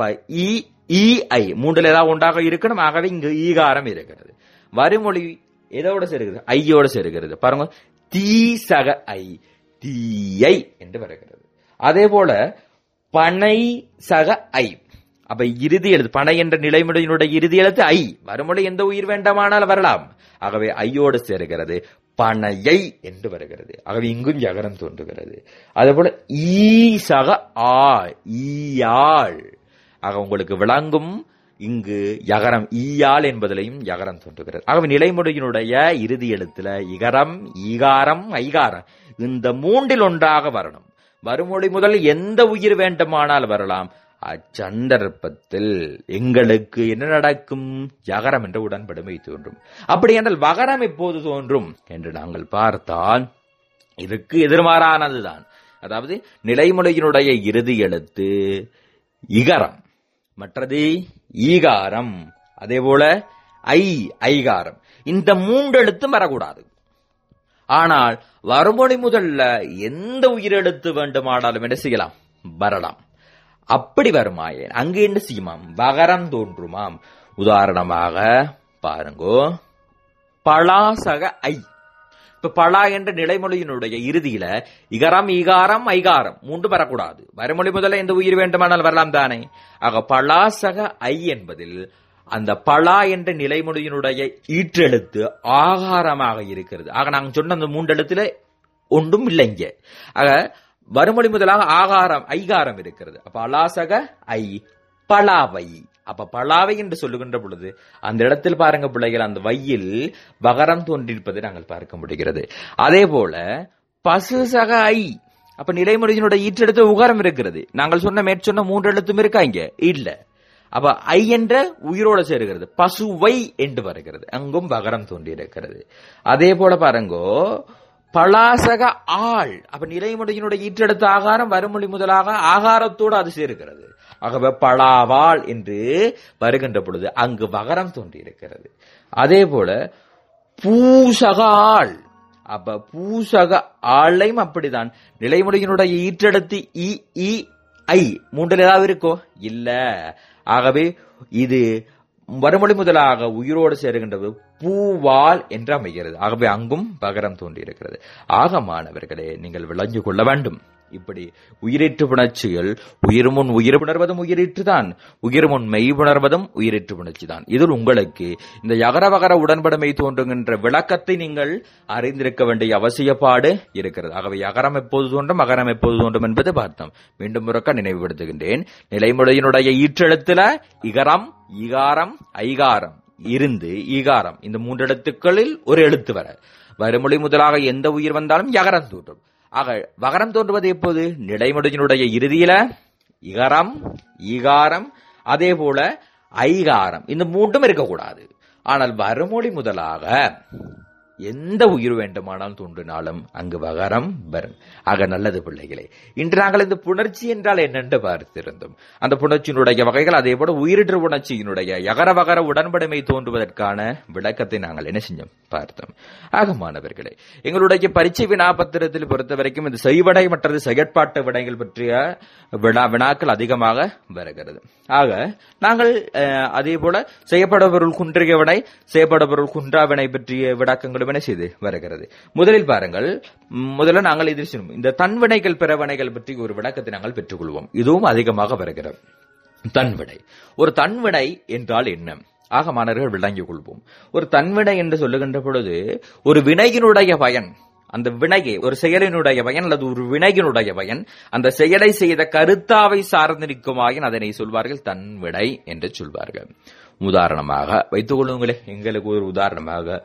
ஐ 3ல ஏதாவது உண்டாக இருக்கணும். ஆகவே இங்கு ஈகாரம் இருக்கிறது. வருமொழி எதோட சேருகிறது, ஐயோட சேருகிறது. பாருங்க, தீ சக ஐ தீயை என்று வருகிறது. அதே போல பனை சக ஐ. அப்ப இறுதி எழுத்து பனை என்ற நிலைமொழியினுடைய இறுதி எழுத்து ஐ, வருமொழி எந்த உயிர் வேண்டாமானால் வரலாம். ஆகவே ஐயோடு சேருகிறது, பனையை என்று வருகிறது. ஆகவே இங்கும் யகரம் தோன்றுகிறது. அதே போல ஈ சக ஆ ஈயாள். ஆக உங்களுக்கு விளங்கும், இங்கு யகரம் ஈயாள் என்பதிலையும் யகரம் தோன்றுகிறது. ஆகவே நிலைமொழியினுடைய இறுதி எழுத்துல இகரம், ஈகாரம், ஐகாரம் இந்த 3ல் ஒன்றாக வரணும். வருமொழி முதல் எந்த உயிர் வேண்டுமானால் வரலாம். அச்சந்தர்ப்பத்தில் எங்களுக்கு என்ன நடக்கும், யகரம் என்ற உடன்படுமை தோன்றும். அப்படி என்றால் வகரம் எப்போது தோன்றும் என்று நாங்கள் பார்த்தால் இதுக்கு எதிர்மாறானதுதான். அதாவது நிலைமொழியினுடைய இறுதி எழுத்து இகரம், மற்றது ஈகாரம், அதே போல ஐகாரம் இந்த 3 எழுத்தும் வரக்கூடாது. ஆனால் வருமொழி முதல்ல எந்த உயிரெழுத்து வேண்டுமானாலும் என்ன செய்யலாம், வரலாம். அப்படி வருமாயேன் அங்கு என்ன செய்யுமாம், வகரம் தோன்றுமாம். உதாரணமாக பாருங்கோ, பலா சக ஐ. இப்ப பலா என்ற நிலைமொழியினுடைய இறுதியில இகரம், ஈகாரம், ஐகாரம் 3 வரக்கூடாது. வருமொழி முதல்ல எந்த உயிர் வேண்டுமானால் வரலாம் தானே. ஆக பலா சக ஐ என்பதில் அந்த பலா என்ற நிலைமொழியினுடைய ஈற்றெழுத்து ஆகாரமாக இருக்கிறது. ஆக நாங்கள் சொன்ன அந்த 3 எழுத்துல ஒன்றும் இல்லை இங்க. ஆக வருமொழி முதலாக ஆகாரம் ஐகாரம் இருக்கிறது. அப்ப அலாசக ஐ பலாவை. அப்ப பலாவை என்று சொல்லுகின்ற பொழுது அந்த இடத்தில் பாருங்க பிள்ளைகள், அந்த வையில் வகரம் தோன்றியிருப்பதை நாங்கள் பார்க்க முடிகிறது. அதே போல பசு சக ஐ. அப்ப நிலைமொழியினுடைய ஈற்றெழுத்து உகரம் இருக்கிறது. நாங்கள் சொன்ன மேற்சொன்ன 3 எழுத்தும் இருக்கா இங்க இல்ல. அப்ப ஐ என்ற உயிரோட சேருகிறது. பசுவை என்று வருகிறது, அங்கும் வகரம் தோன்றி இருக்கிறது. அதே போல பாருங்கோ பலாசக ஆள், அப்ப நிலைமொழியினுடைய ஈற்றெடுத்த ஆகாரம் வருமொழி முதலாக ஆகாரத்தோடு அது சேருகிறது. ஆகவே பலாவாள் என்று வருகின்ற பொழுது அங்கு வகரம் தோன்றி இருக்கிறது. அதே போல பூசக ஆள், அப்ப பூசக ஆளையும் அப்படிதான் நிலைமொழியினுடைய ஈற்றெடுத்து இ ஐ மூன்றில் ஏதாவது இருக்கோ இல்ல. ஆகவே இது வருமொழி முதலாக உயிரோடு சேருகின்றது பூவால் என்று அமைகிறது. ஆகவே அங்கும் பகரம் தோன்றி இருக்கிறது. ஆக மாணவர்களே, நீங்கள் விளங்கி கொள்ள வேண்டும். இப்படி உயிரிற்று புணர்ச்சிகள் உயிர் முன் உயிர் புணர்வதும் உயிரிற்றுதான், உயிர் முன் மெய் புணர்வதும் உயிரிற்று புணர்ச்சி தான். இதில் உங்களுக்கு இந்த யகரவகர உடன்படுமை தோன்றுகின்ற விளக்கத்தை நீங்கள் அறிந்திருக்க வேண்டிய அவசியப்பாடு இருக்கிறது. ஆகவே யகரம் எப்போது தோன்றும் அகரம் எப்போது தோன்றும் என்பது பார்த்தோம். மீண்டும் முறக்க நினைவுபடுத்துகின்றேன். நிலைமொழியினுடைய ஈற்றெழுத்துல இகரம் ஈகாரம் ஐகாரம் இருந்து ஈகாரம் இந்த 3 எழுத்துக்களில் ஒரு எழுத்து வர வருமொழி முதலாக எந்த உயிர் வந்தாலும் யகரம் தோன்றும். ஆக வகரம் தோன்றுவது எப்போது? நிலைமொழியினுடைய இறுதியில இகரம் ஈகாரம் அதே போல ஐகாரம் இந்த 3ம் இருக்கக்கூடாது. ஆனால் வருமொழி முதலாக எந்த உயிர் வேண்டுமானால் தோன்றினாலும் அங்கு வகரம் வரும். ஆக நல்லது பிள்ளைகளே, இன்று நாங்கள் இந்த புணர்ச்சி என்றால் என்னென்று பார்த்திருந்தோம். அந்த புணர்ச்சியினுடைய வகைகள் அதே போல உயிரிற்று புணர்ச்சியினுடைய யகர வகர உடன்படுமை தோன்றுவதற்கான விளக்கத்தை நாங்கள் என்ன செஞ்சோம் பார்த்தோம். ஆக மாணவர்களே, எங்களுடைய பரீட்சை வினாபத்திரத்தில் பொறுத்த வரைக்கும் இந்த செய்வடை மற்றது செயற்பாட்டு விடைகள் பற்றிய வினாக்கள் அதிகமாக வருகிறது. ஆக நாங்கள் அதே போல செய்யப்பட பொருள் குன்றிய வினை செய்யப்பட பொருள் குன்றா வினை பற்றிய விளக்கங்களும் என்ன செய்து வருகிறது. முதலில் பாருங்கள், முதல்ல நாங்கள் எதிர்ச்சினோம் இந்த தன்வினைகள் பிறவினைகள் பற்றி ஒரு விளக்கத்தை நாங்கள் பெற்றுக்கொள்வோம். இதுவும் அதிகமாக வருகிறது. தன்வினை, ஒரு தன்வினை என்றால் என்ன? ஆக மாணவர்கள் விளங்கிக் கொள்வோம். ஒரு தன்வினை என்று சொல்லுகின்ற பொழுது ஒரு வினையினுடைய பயன், அந்த வினையை ஒரு செயலினுடைய பயன் அல்லது ஒரு வினையினுடைய பயன் அந்த செயலை செய்த கருத்தாவை சார்ந்து நிற்குமாயின் அதனை சொல்வார்கள் தன்வினை என்று சொல்வார்கள். உதாரணமாக வைத்துக் கொள்ளுங்களே, எங்களுக்கு ஒரு உதாரணமாக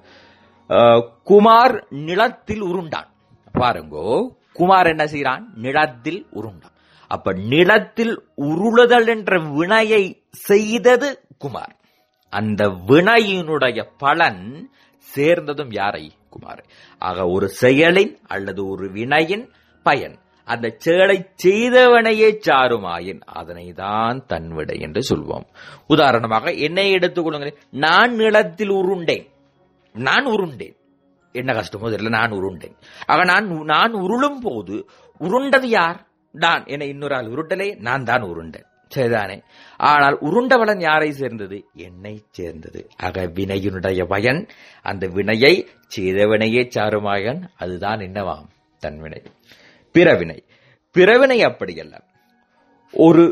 குமார் நிலத்தில் உருண்டான். பாருங்கோ, குமார் என்ன செய்யறான்? நிலத்தில் உருண்டான். அப்ப நிலத்தில் உருளுதல் என்ற வினையை செய்தது குமார். அந்த வினையினுடைய பலன் சேர்ந்ததும் யாரை? குமார். ஆக ஒரு செயலின் அல்லது ஒரு வினையின் பயன் அந்த செயலை செய்தவனையே சாருமாயின் அதனை தான் தன்வினை என்று சொல்வோம். உதாரணமாக என்னை எடுத்துக் கொள்ளுங்கள். நான் நிலத்தில் உருண்டேன். நான் உருண்டேன், என்ன கஷ்டமோ தெரியல, நான் உருண்டேன். ஆக நான் உருளும் போது உருண்டது யார்? நான். என இன்னொரு ஆள் உருட்டலே, நான் தான் உருண்டேன், சரிதானே? ஆனால் உருண்டவளன் யாரை சேர்ந்தது? என்னை சேர்ந்தது. ஆக வினையினுடைய பயன் அந்த வினையை செய்தவனையே சாருமாயன் அதுதான் என்னவாம்? தன்வினை. பிறவினை, பிறவினை அப்படி அல்ல. ஒரு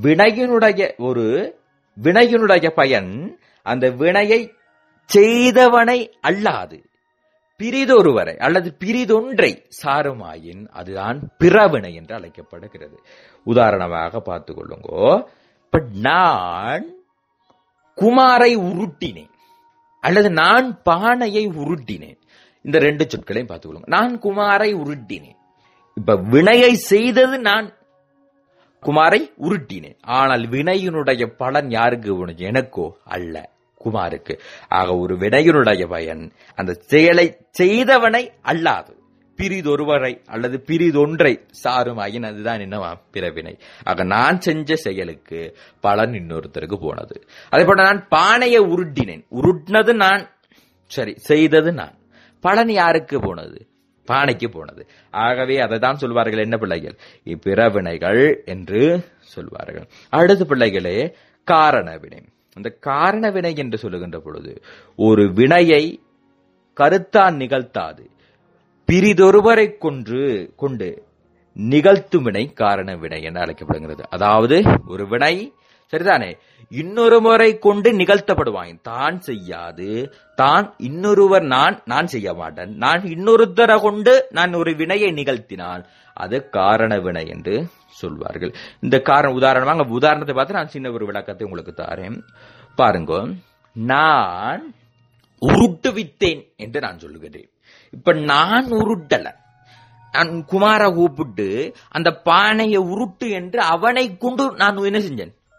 வினையினுடைய பயன் அந்த வினையை செய்தவனை அல்லாது பிரிதொருவரை அல்லது பிரிதொன்றை சாருமாயின் அதுதான் பிறவினை என்று அழைக்கப்படுகிறது. உதாரணமாக பார்த்துக் கொள்ளுங்கோ. இப்ப நான் குமாரை உருட்டினேன் அல்லது நான் பானையை உருட்டினேன், இந்த 2 சொற்களையும் பார்த்துக் கொள்ளுங்க. நான் குமாரை உருட்டினேன். இப்ப வினையை செய்தது நான் குமாரை உருட்டினேன். ஆனால் வினையினுடைய பலன் யாருக்கு? எனக்கோ அல்ல, குமாருக்கு. ஆக ஒரு வினையினுடைய பயன் அந்த செயலை செய்தவனை அல்லாது பிரிதொருவரை அல்லது பிரிதொன்றை சாருமாயின் அதுதான் என்னவா? பிறவினை. ஆக நான் செஞ்ச செயலுக்கு பலன் இன்னொருத்தருக்கு போனது. அதே போல நான் பானையை உருட்டினேன். உருட்டினது நான், சரி, செய்தது நான். பலன் யாருக்கு போனது? பானைக்கு போனது. ஆகவே அதை தான் சொல்வார்கள் என்ன பிள்ளைகள்? இப்பிறவினைகள் என்று சொல்வார்கள். அடுத்த பிள்ளைகளே காரண வினை. அந்த காரண வினை என்று சொல்லுகின்ற பொழுது ஒரு வினையை கருத்தான் நிகழ்த்தாது பிரிதொருவரை கொண்டு நிகழ்த்தும் வினை காரண வினை என்று அழைக்கப்படுகிறது. அதாவது ஒரு வினை, சரிதானே, இன்னொரு முறை கொண்டு நிகழ்த்தப்படுவான். தான் செய்யாது, தான் இன்னொருவர் நான் செய்ய மாட்டேன், நான் இன்னொருத்தரை கொண்டு நான் ஒரு வினையை நிகழ்த்தினால் அது காரண வினை என்று சொல்வார்கள். இந்த உதாரணமாக உதாரணத்தை பார்த்து நான் சின்ன ஒரு விளக்கத்தை உங்களுக்கு தாரேன். பாருங்க, நான் உருட்டுவித்தேன் என்று நான் சொல்லுகிறேன். இப்ப நான் உருட்டல, நான் குமார கூப்பிட்டு அந்த பானையை உருட்டு என்று அவனை கொண்டு நான் என்ன செஞ்சேன்?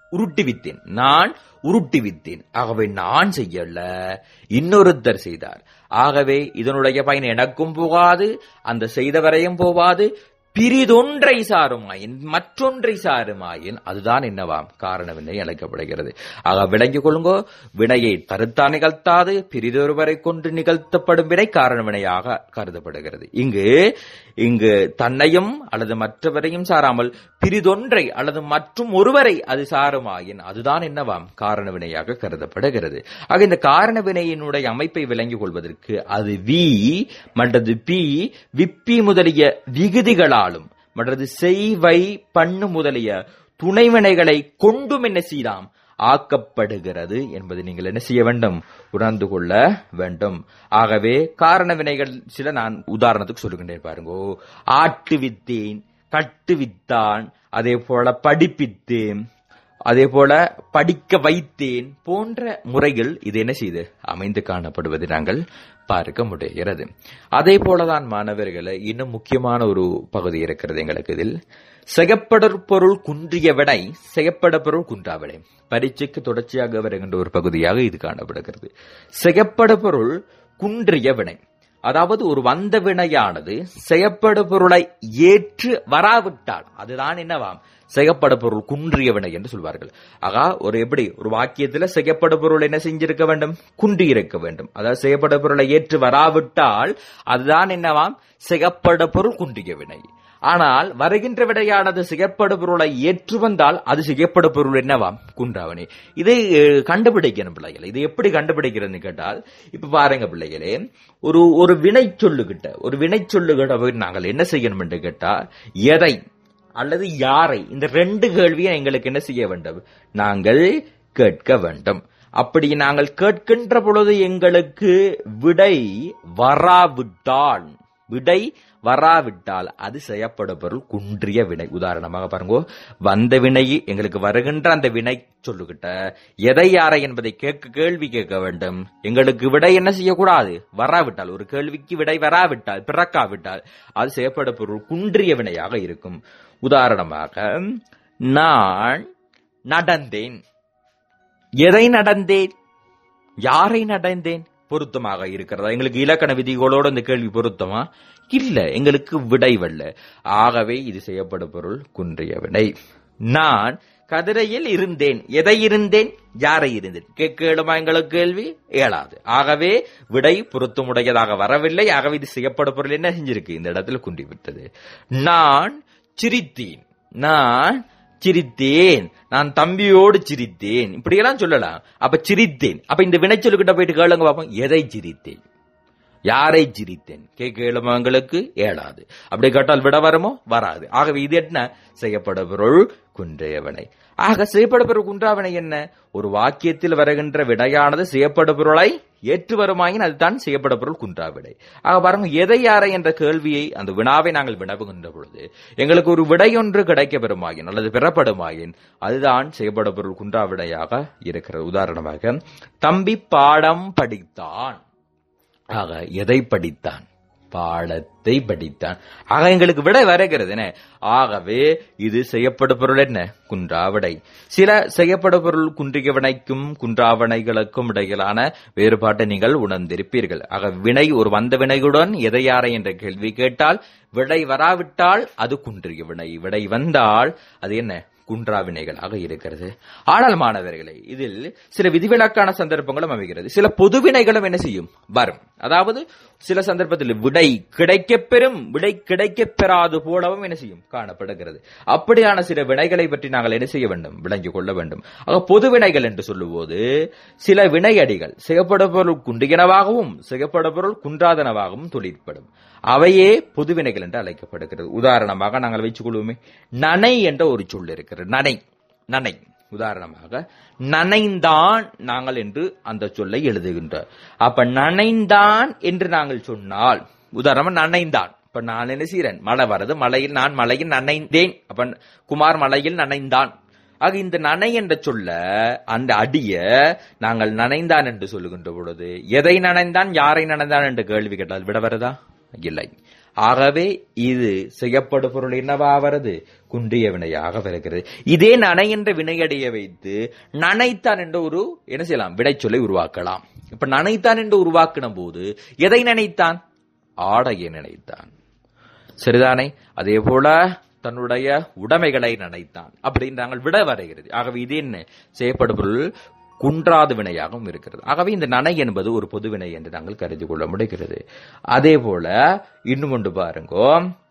உருட்டிவித்தேன், நான் உருட்டிவித்தேன். ஆகவே நான் செய்யல, இன்னொருத்தர் செய்தார். ஆகவே இதனுடைய பயன் எனக்கும் போகாது, அந்த செய்தவரையும் போகாது. பிரிதொன்றை சாருமாயின் மற்றொன்றை சாருமாயின் அதுதான் என்னவாம் காரண வினை அழைக்கப்படுகிறது. ஆக விளங்கிக் கொள்ளுங்கோ, வினையை தருத்தா நிகழ்த்தாது பிரிதொருவரை கொண்டு நிகழ்த்தப்படும் வினை காரண வினையாக கருதப்படுகிறது. இங்கு தன்னையும் அல்லது மற்றவரையும் சாராமல் பிரிதொன்றை அல்லது மற்றும் ஒருவரை அது சாருமாயின் அதுதான் என்னவாம் காரண வினையாக கருதப்படுகிறது. ஆக இந்த காரண வினையினுடைய அமைப்பை விளங்கிக் கொள்வதற்கு அது வி மற்றது பி விப்பி முதலிய விகுதிகளாலும் மற்றது செய்வை பண்ணு முதலிய துணைவினைகளை கொண்டும் என்ன செய்யலாம் ஆக்கப்படுகிறது என்பதை நீங்கள் என்ன செய்ய வேண்டும், உணர்ந்து கொள்ள வேண்டும். ஆகவே காரண வினைகள் சில நான் உதாரணத்துக்கு சொல்லுகின்றேன் பாருங்கோ. ஆட்டுவித்தேன், கட்டுவித்தான், அதே போல படிப்பித்தேன், அதே போல படிக்க வைத்தேன் போன்ற முறைகள் இது என்ன செய்து அமைந்து காணப்படுவதை நாங்கள் பார்க்க முடிகிறது. அதே போலதான் மாணவர்களை இன்னும் முக்கியமான ஒரு பகுதி இருக்கிறது எங்களுக்கு. இதில் செய்யப்படும் பொருள் குன்றிய வினை, செய்யப்பட பொருள் குன்றா வினை பரீட்சைக்கு தொடர்ச்சியாக வருகின்ற ஒரு பகுதியாக இது காணப்படுகிறது. செய்யப்பட பொருள் குன்றிய வினை, அதாவது ஒரு வந்த வினையானது செய்யப்பட பொருளை ஏற்று வராவிட்டால் அதுதான் என்னவாம் செய்யப்பட பொருள் குன்றிய வினை என்று சொல்வார்கள். ஆகா ஒரு வாக்கியத்தில் செய்யப்பட பொருள் என்ன செஞ்சிருக்க வேண்டும், குன்றி இருக்க வேண்டும். அதாவது செய்யப்பட பொருளை ஏற்று வராவிட்டால் அதுதான் என்னவாம் செய்யப்பட பொருள் குன்றிய வினை. ஆனால் வருகின்ற விடையானது செய்யப்பட பொருளை ஏற்று வந்தால் அது செய்யப்பட பொருள் என்னவாம் குன்றாவனே. இதை கண்டுபிடிக்கணும் பிள்ளைகளை. இது எப்படி கண்டுபிடிக்கிறதுன்னு கேட்டால், இப்ப பாருங்க பிள்ளைகளே, ஒரு வினை சொல்லுகிட்ட போய் நாங்கள் என்ன செய்யணும் என்று கேட்டால், எதை அல்லது யாரை, இந்த ரெண்டு கேள்வியை எங்களுக்கு என்ன செய்ய வேண்டும், நாங்கள் கேட்க வேண்டும். அப்படி நாங்கள் கேட்கின்ற பொழுது எங்களுக்கு விடை வராவிட்டால் அது செய்யப்பட பொருள் குன்றிய வினை. உதாரணமாக பாருங்க, வந்த வினை எங்களுக்கு வருகின்ற அந்த வினை சொல்லுகிட்ட எதை யாரை என்பதை கேள்வி கேட்க வேண்டும். எங்களுக்கு விடை என்ன செய்யக்கூடாது, வராவிட்டால், ஒரு கேள்விக்கு விடை வராவிட்டால், பிறக்காவிட்டால் அது செய்யப்பட பொருள் குன்றிய வினையாக இருக்கும். உதாரணமாக, நான் நடந்தேன், எதை நடந்தேன், யாரை நடந்தேன் பொருத்தமாக இருக்கிறதா? எங்களுக்கு இலக்கண விதிகளோடு இந்த கேள்வி பொருத்தமா? இல்ல, எங்களுக்கு விடை வரல. ஆகவே இது செய்யப்பட பொருள் குன்றிய வினை. நான் கதிரையில் இருந்தேன், எதை இருந்தேன், யாரை இருந்தேன் கேட்கலுமா எங்களுக்கு கேள்வி? இயலாது. ஆகவே விடை பொருத்தமுடையதாக வரவில்லை. ஆகவே இது செய்யப்பட பொருள் என்ன செஞ்சிருக்கு, இந்த இடத்துல குன்றிவிட்டது. நான் சிரித்தேன், நான் தம்பியோடு சிரித்தேன், இப்படியெல்லாம் சொல்லலாம். அப்ப சிரித்தேன், அப்ப இந்த வினைச்சொல்லுகிட்ட போயிட்டு கேளுங்க பாப்போம், எதை சிரித்தேன், யாரை சிரித்தேன் கேட்கலுமா எங்களுக்கு? ஏழாது. அப்படி கேட்டால் விட வருமோ? வராது. ஆகவே இது என்ன செய்யப்பட பொருள் குன்றிய வினை. ஆக செய்யப்பட பொருள் குன்றாவினை என்ன, ஒரு வாக்கியத்தில் வருகின்ற விடையானது செய்யப்பட பொருளை ஏற்று வருமாயின் அதுதான் செய்யப்பட பொருள் குன்றா விடை. ஆக பாருங்க, எதை யாரை என்ற கேள்வியை, அந்த வினாவை நாங்கள் வினவுகின்ற பொழுது எங்களுக்கு ஒரு விடை ஒன்று கிடைக்க பெறுமாயின் அல்லது பெறப்படுமாயின் அதுதான் செய்யப்பட பொருள் குன்றா விடையாக இருக்கிறது. உதாரணமாக, தம்பி பாடம் படித்தான். ஆக எதை படித்தான், பாடத்தை படித்தான். ஆக எங்களுக்கு விடை வருகிறது. ஆகவே இது செய்யப்பட பொருள் என்ன, குன்றாவிடை. சில செய்யப்பட பொருள் குன்றிய வினைக்கும் குன்றாவினைகளுக்கும் இடையிலான வேறுபாட்டை நீங்கள் உணர்ந்திருப்பீர்கள். ஆக வினை ஒரு வந்த வினையுடன் எதை யாரை என்ற கேள்வி கேட்டால் விடை வராவிட்டால் அது குன்றிய வினை, விடை வந்தால் அது என்ன குன்றா வினைகளாக இருக்கிறது. ஆனால் மாணவர்களே, இதில் சில விதிவிலக்கான சந்தர்ப்பங்களும் அமைகிறது. சில பொது வினைகளும் என்ன செய்யும், வரும். அதாவது சில சந்தர்ப்பத்தில் விடை கிடைக்கப்பெறும், விடை கிடைக்கப்பெறாது போலவும் என்ன செய்யும் காணப்படுகிறது. அப்படியான சில வினைகளை பற்றி நாங்கள் என்ன செய்ய வேண்டும், விளங்கிக் கொள்ள வேண்டும். ஆக பொது வினைகள் என்று சொல்லும்போது சில வினையடிகள் செய்யப்பட பொருள் குன்றியனவாகவும் செய்யப்பட பொருள் குன்றாதனவாகவும் தொழிற்படும். அவையே பொது வினைகள் என்று அழைக்கப்படுகிறது. உதாரணமாக நாங்கள் வைத்துக் கொள்வோமே, நனை என்ற ஒரு சொல் இருக்கிறது. நனை உதாரணமாக, நனைந்தான் நாங்கள் என்று அந்த சொல்லை எழுதுகின்றோம். அப்ப நனைந்தான் என்று நாங்கள் சொன்னால், உதாரணமா நனைந்தான், இப்ப நான் என்ன செய்றேன், மழை வருது, நான் மலையில் நனைந்தேன், அப்ப குமார் மலையில் நனைந்தான். ஆக இந்த நனை என்ற சொல்ல, அந்த அடிய நாங்கள் நனைந்தான் என்று சொல்லுகின்ற பொழுது எதை நனைந்தான், யாரை நனைந்தான் என்று கேள்வி கேட்டால் விட வருதா? இல்லை. ஆகவே இது செய்யப்படும் பொருள் என்னவா வருது, குன்றிய வினையாக வருகிறது. இதே நனை என்ற வினையடைய வைத்து நனைத்தான் என்ற ஒரு என்ன செய்யலாம், விடைச்சொல்லை உருவாக்கலாம். இப்ப நனைத்தான் என்று உருவாக்கின போது எதை நினைத்தான்? ஆடையை நினைத்தான். சரிதானே? அதே போல தன்னுடைய உடைமைகளை நினைத்தான் அப்படின்னு நாங்கள் விட வருகிறது. ஆகவே இது என்ன செய்யப்படும் பொருள் குன்றாத வினையாகவும் இருக்கிறது. ஆகவே இந்த நனை என்பது ஒரு பொது வினை என்று நாங்கள் கருதி கொள்ள முடிகிறது. அதே போல இன்னும் ஒன்று பாருங்கோ,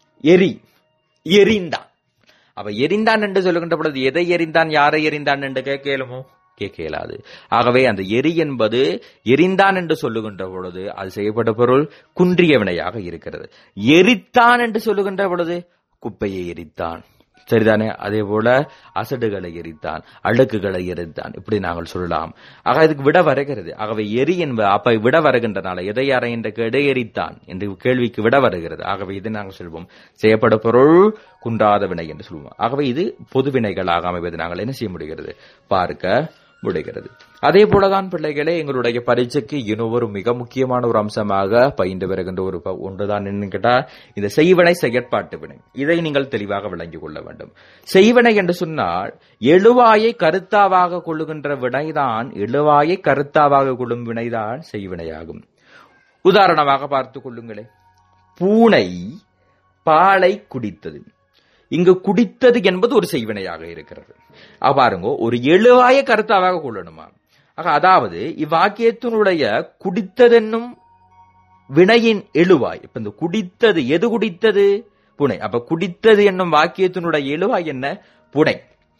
எரிந்தான். அப்ப எரிந்தான் என்று சொல்லுகின்ற பொழுது எதை எரிந்தான், யாரை எரிந்தான் என்று கேட்கலுமோ? கேட்க இயலாது. ஆகவே அந்த எரி என்பது எரிந்தான் என்று சொல்லுகின்ற பொழுது அது செய்யப்பட்ட பொருள் குன்றிய வினையாக இருக்கிறது. எரித்தான் என்று சொல்லுகின்ற பொழுது குப்பையை எரித்தான். சரிதானே? அதே போல அசடுகளை எரித்தான், அழுக்குகளை எரித்தான், இப்படி நாங்கள் சொல்லலாம். ஆக இதுக்கு விட வருகிறது. ஆகவே எரி என்பது அப்ப விட வருகின்றனால எதை அறை என்ற எடை எரித்தான் என்று கேள்விக்கு விட வருகிறது. ஆகவே இது நாங்கள் சொல்வோம் செய்யப்பட பொருள் குன்றாத வினை என்று சொல்வோம். ஆகவே இது பொது வினைகளாக அமைவது நாங்கள் என்ன செய்ய முடிகிறது, பார்க்க முடிகிறது. அதே போலதான் பிள்ளைகளே எங்களுடைய பரீட்சைக்கு இன்னொரு மிக முக்கியமான ஒரு அம்சமாக பயின்று வருகின்ற ஒரு ஒன்றுதான் என்னன்னு கேட்டா இந்த செய்வினை செயற்பாட்டு வினை. இதை நீங்கள் தெளிவாக விளங்கிக் கொள்ள வேண்டும். செய்வினை என்று சொன்னால் எழுவாயை கருத்தாவாக கொள்ளுகின்ற வினைதான், எழுவாயை கருத்தாவாக கொள்ளும் வினைதான் செய்வினையாகும். உதாரணமாக பார்த்துக் கொள்ளுங்களேன். பூனை பாலை குடித்தது. இங்கு குடித்தது என்பது ஒரு செய்வினையாக இருக்கிறது. பாருங்க, ஒரு எழுவாய கருத்தாவாக கொள்ளணுமா? அதாவது இவ்வாக்கியத்தினுடைய குடித்ததென்னும் வினையின் எழுவாய். இப்ப இந்த குடித்தது எது குடித்தது? புனை. அப்ப குடித்தது என்னும் வாக்கியத்தினுடைய எழுவாய் என்ன? புனை.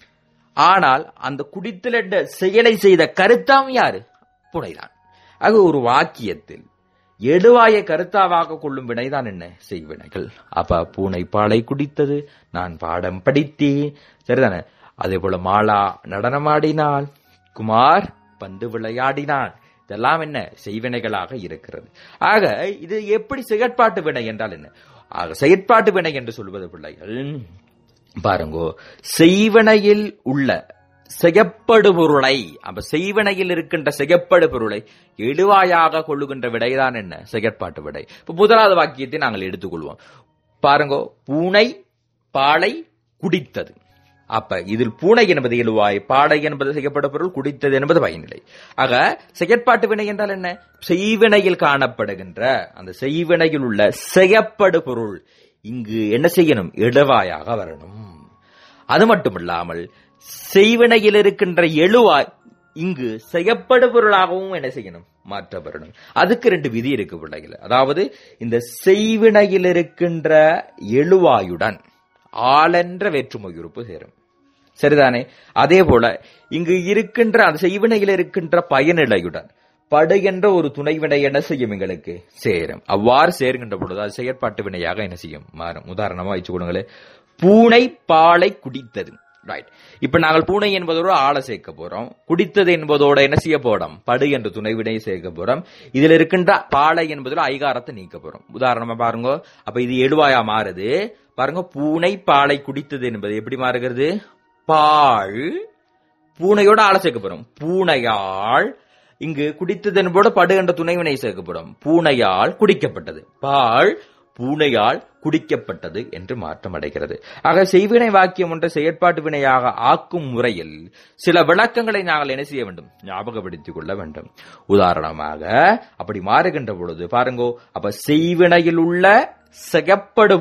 ஆனால் அந்த குடித்தல் என்ற செயலை செய்த கருத்தாம் யாரு? புனைதான். ஆக ஒரு வாக்கியத்தில் எழுவாயை கருத்தாவாக கொள்ளும் வினைதான் என்ன? செய்வினைகள். அப்ப பூனை பாலை குடித்தது, நான் பாடம் படித்தேன். சரிதானே? அதே போல மாலா நடனமாடினாள், குமார் பந்து விளையாடினான். இதெல்லாம் என்ன? செய்வினைகளாக இருக்கிறது. ஆக இது எப்படி செயற்பாட்டு வினை என்றால் என்ன? ஆக செயற்பாட்டு வினை என்று சொல்வது பிள்ளைகள் பாருங்கோ, செய்வினையில் உள்ள செய்யப்படு பொருளை, அப்ப செய்வினையில் இருக்கின்ற செய்யப்படு பொருளை எழுவாயாக கொள்ளுகின்ற விடைதான் என்ன? செயற்பாட்டு விடை. இப்ப முதலாவது வாக்கியத்தை நாங்கள் எடுத்துக்கொள்வோம். பாருங்கோ, பூனை பாலை குடித்தது. அப்ப இதில் பூனை என்பது எழுவாய், பாடை என்பது செய்யப்பட்ட பொருள், குடித்தது என்பது பயனிலை. ஆக செயற்பாட்டு வினை என்றால் என்ன? செய்வினையில் காணப்படுகின்ற அந்த செய்வினையில் உள்ள செய்யப்படு பொருள் இங்கு என்ன செய்யணும்? எழுவாயாக வரணும். அது மட்டுமில்லாமல் செய்வினையில் இருக்கின்ற எழுவாய் இங்கு செய்யப்படு பொருளாகவும் என்ன செய்யணும்? மாற்றப்படணும். அதுக்கு 2 விதி இருக்கு பிள்ளைகள். அதாவது இந்த செய்வினையில் இருக்கின்ற எழுவாயுடன் ஆளென்ற வேற்றுமை உறுப்பு சேரும். சரிதானே? அதே போல இங்கு இருக்கின்ற அந்த செய்வினையில் இருக்கின்ற பயனிலையுடன் படு என்ற ஒரு துணைவினை என்ன செய்யும்? எங்களுக்கு சேரும். அவ்வாறு சேர்கின்ற பொழுது அது செயற்பாட்டு வினையாக என்ன செய்யும்? மாறும். உதாரணமா வச்சு கொடுங்களே, பூனை பாலை குடித்தது. ரைட். இப்ப நாங்கள் பூனை என்பதோடு ஆளை சேர்க்க போறோம், குடித்தது என்பதோட என்ன செய்ய போறோம்? படு என்ற துணைவினை சேர்க்க போறோம். இதுல இருக்கின்ற பாலை என்பதோட ஐகாரத்தை நீக்க போறோம். உதாரணமா பாருங்க, அப்ப இது எழுவாயா மாறுது. பாருங்க, பூனை பாலை குடித்தது என்பது எப்படி மாறுகிறது? பால் பூனையோட ஆளை சேர்க்க போறோம். பூனையால் இங்கு குடித்தது என்பதோட படு என்ற துணைவினை சேர்க்கப்படும். பூனையால் குடிக்கப்பட்டது. பால் பூனையால் குடிக்கப்பட்டது என்று மாற்றம் அடைகிறது. ஆக செய்வினை வாக்கியம் ஒன்றை செயற்பாட்டு வினையாக ஆக்கும் முறையில் சில விளக்கங்களை நாங்கள் என்ன செய்ய வேண்டும்? ஞாபகப்படுத்திக் கொள்ள வேண்டும். உதாரணமாக அப்படி மாறுகின்ற பொழுது பாருங்கோ, அப்ப செய்வினையில் உள்ள செய்யப்படு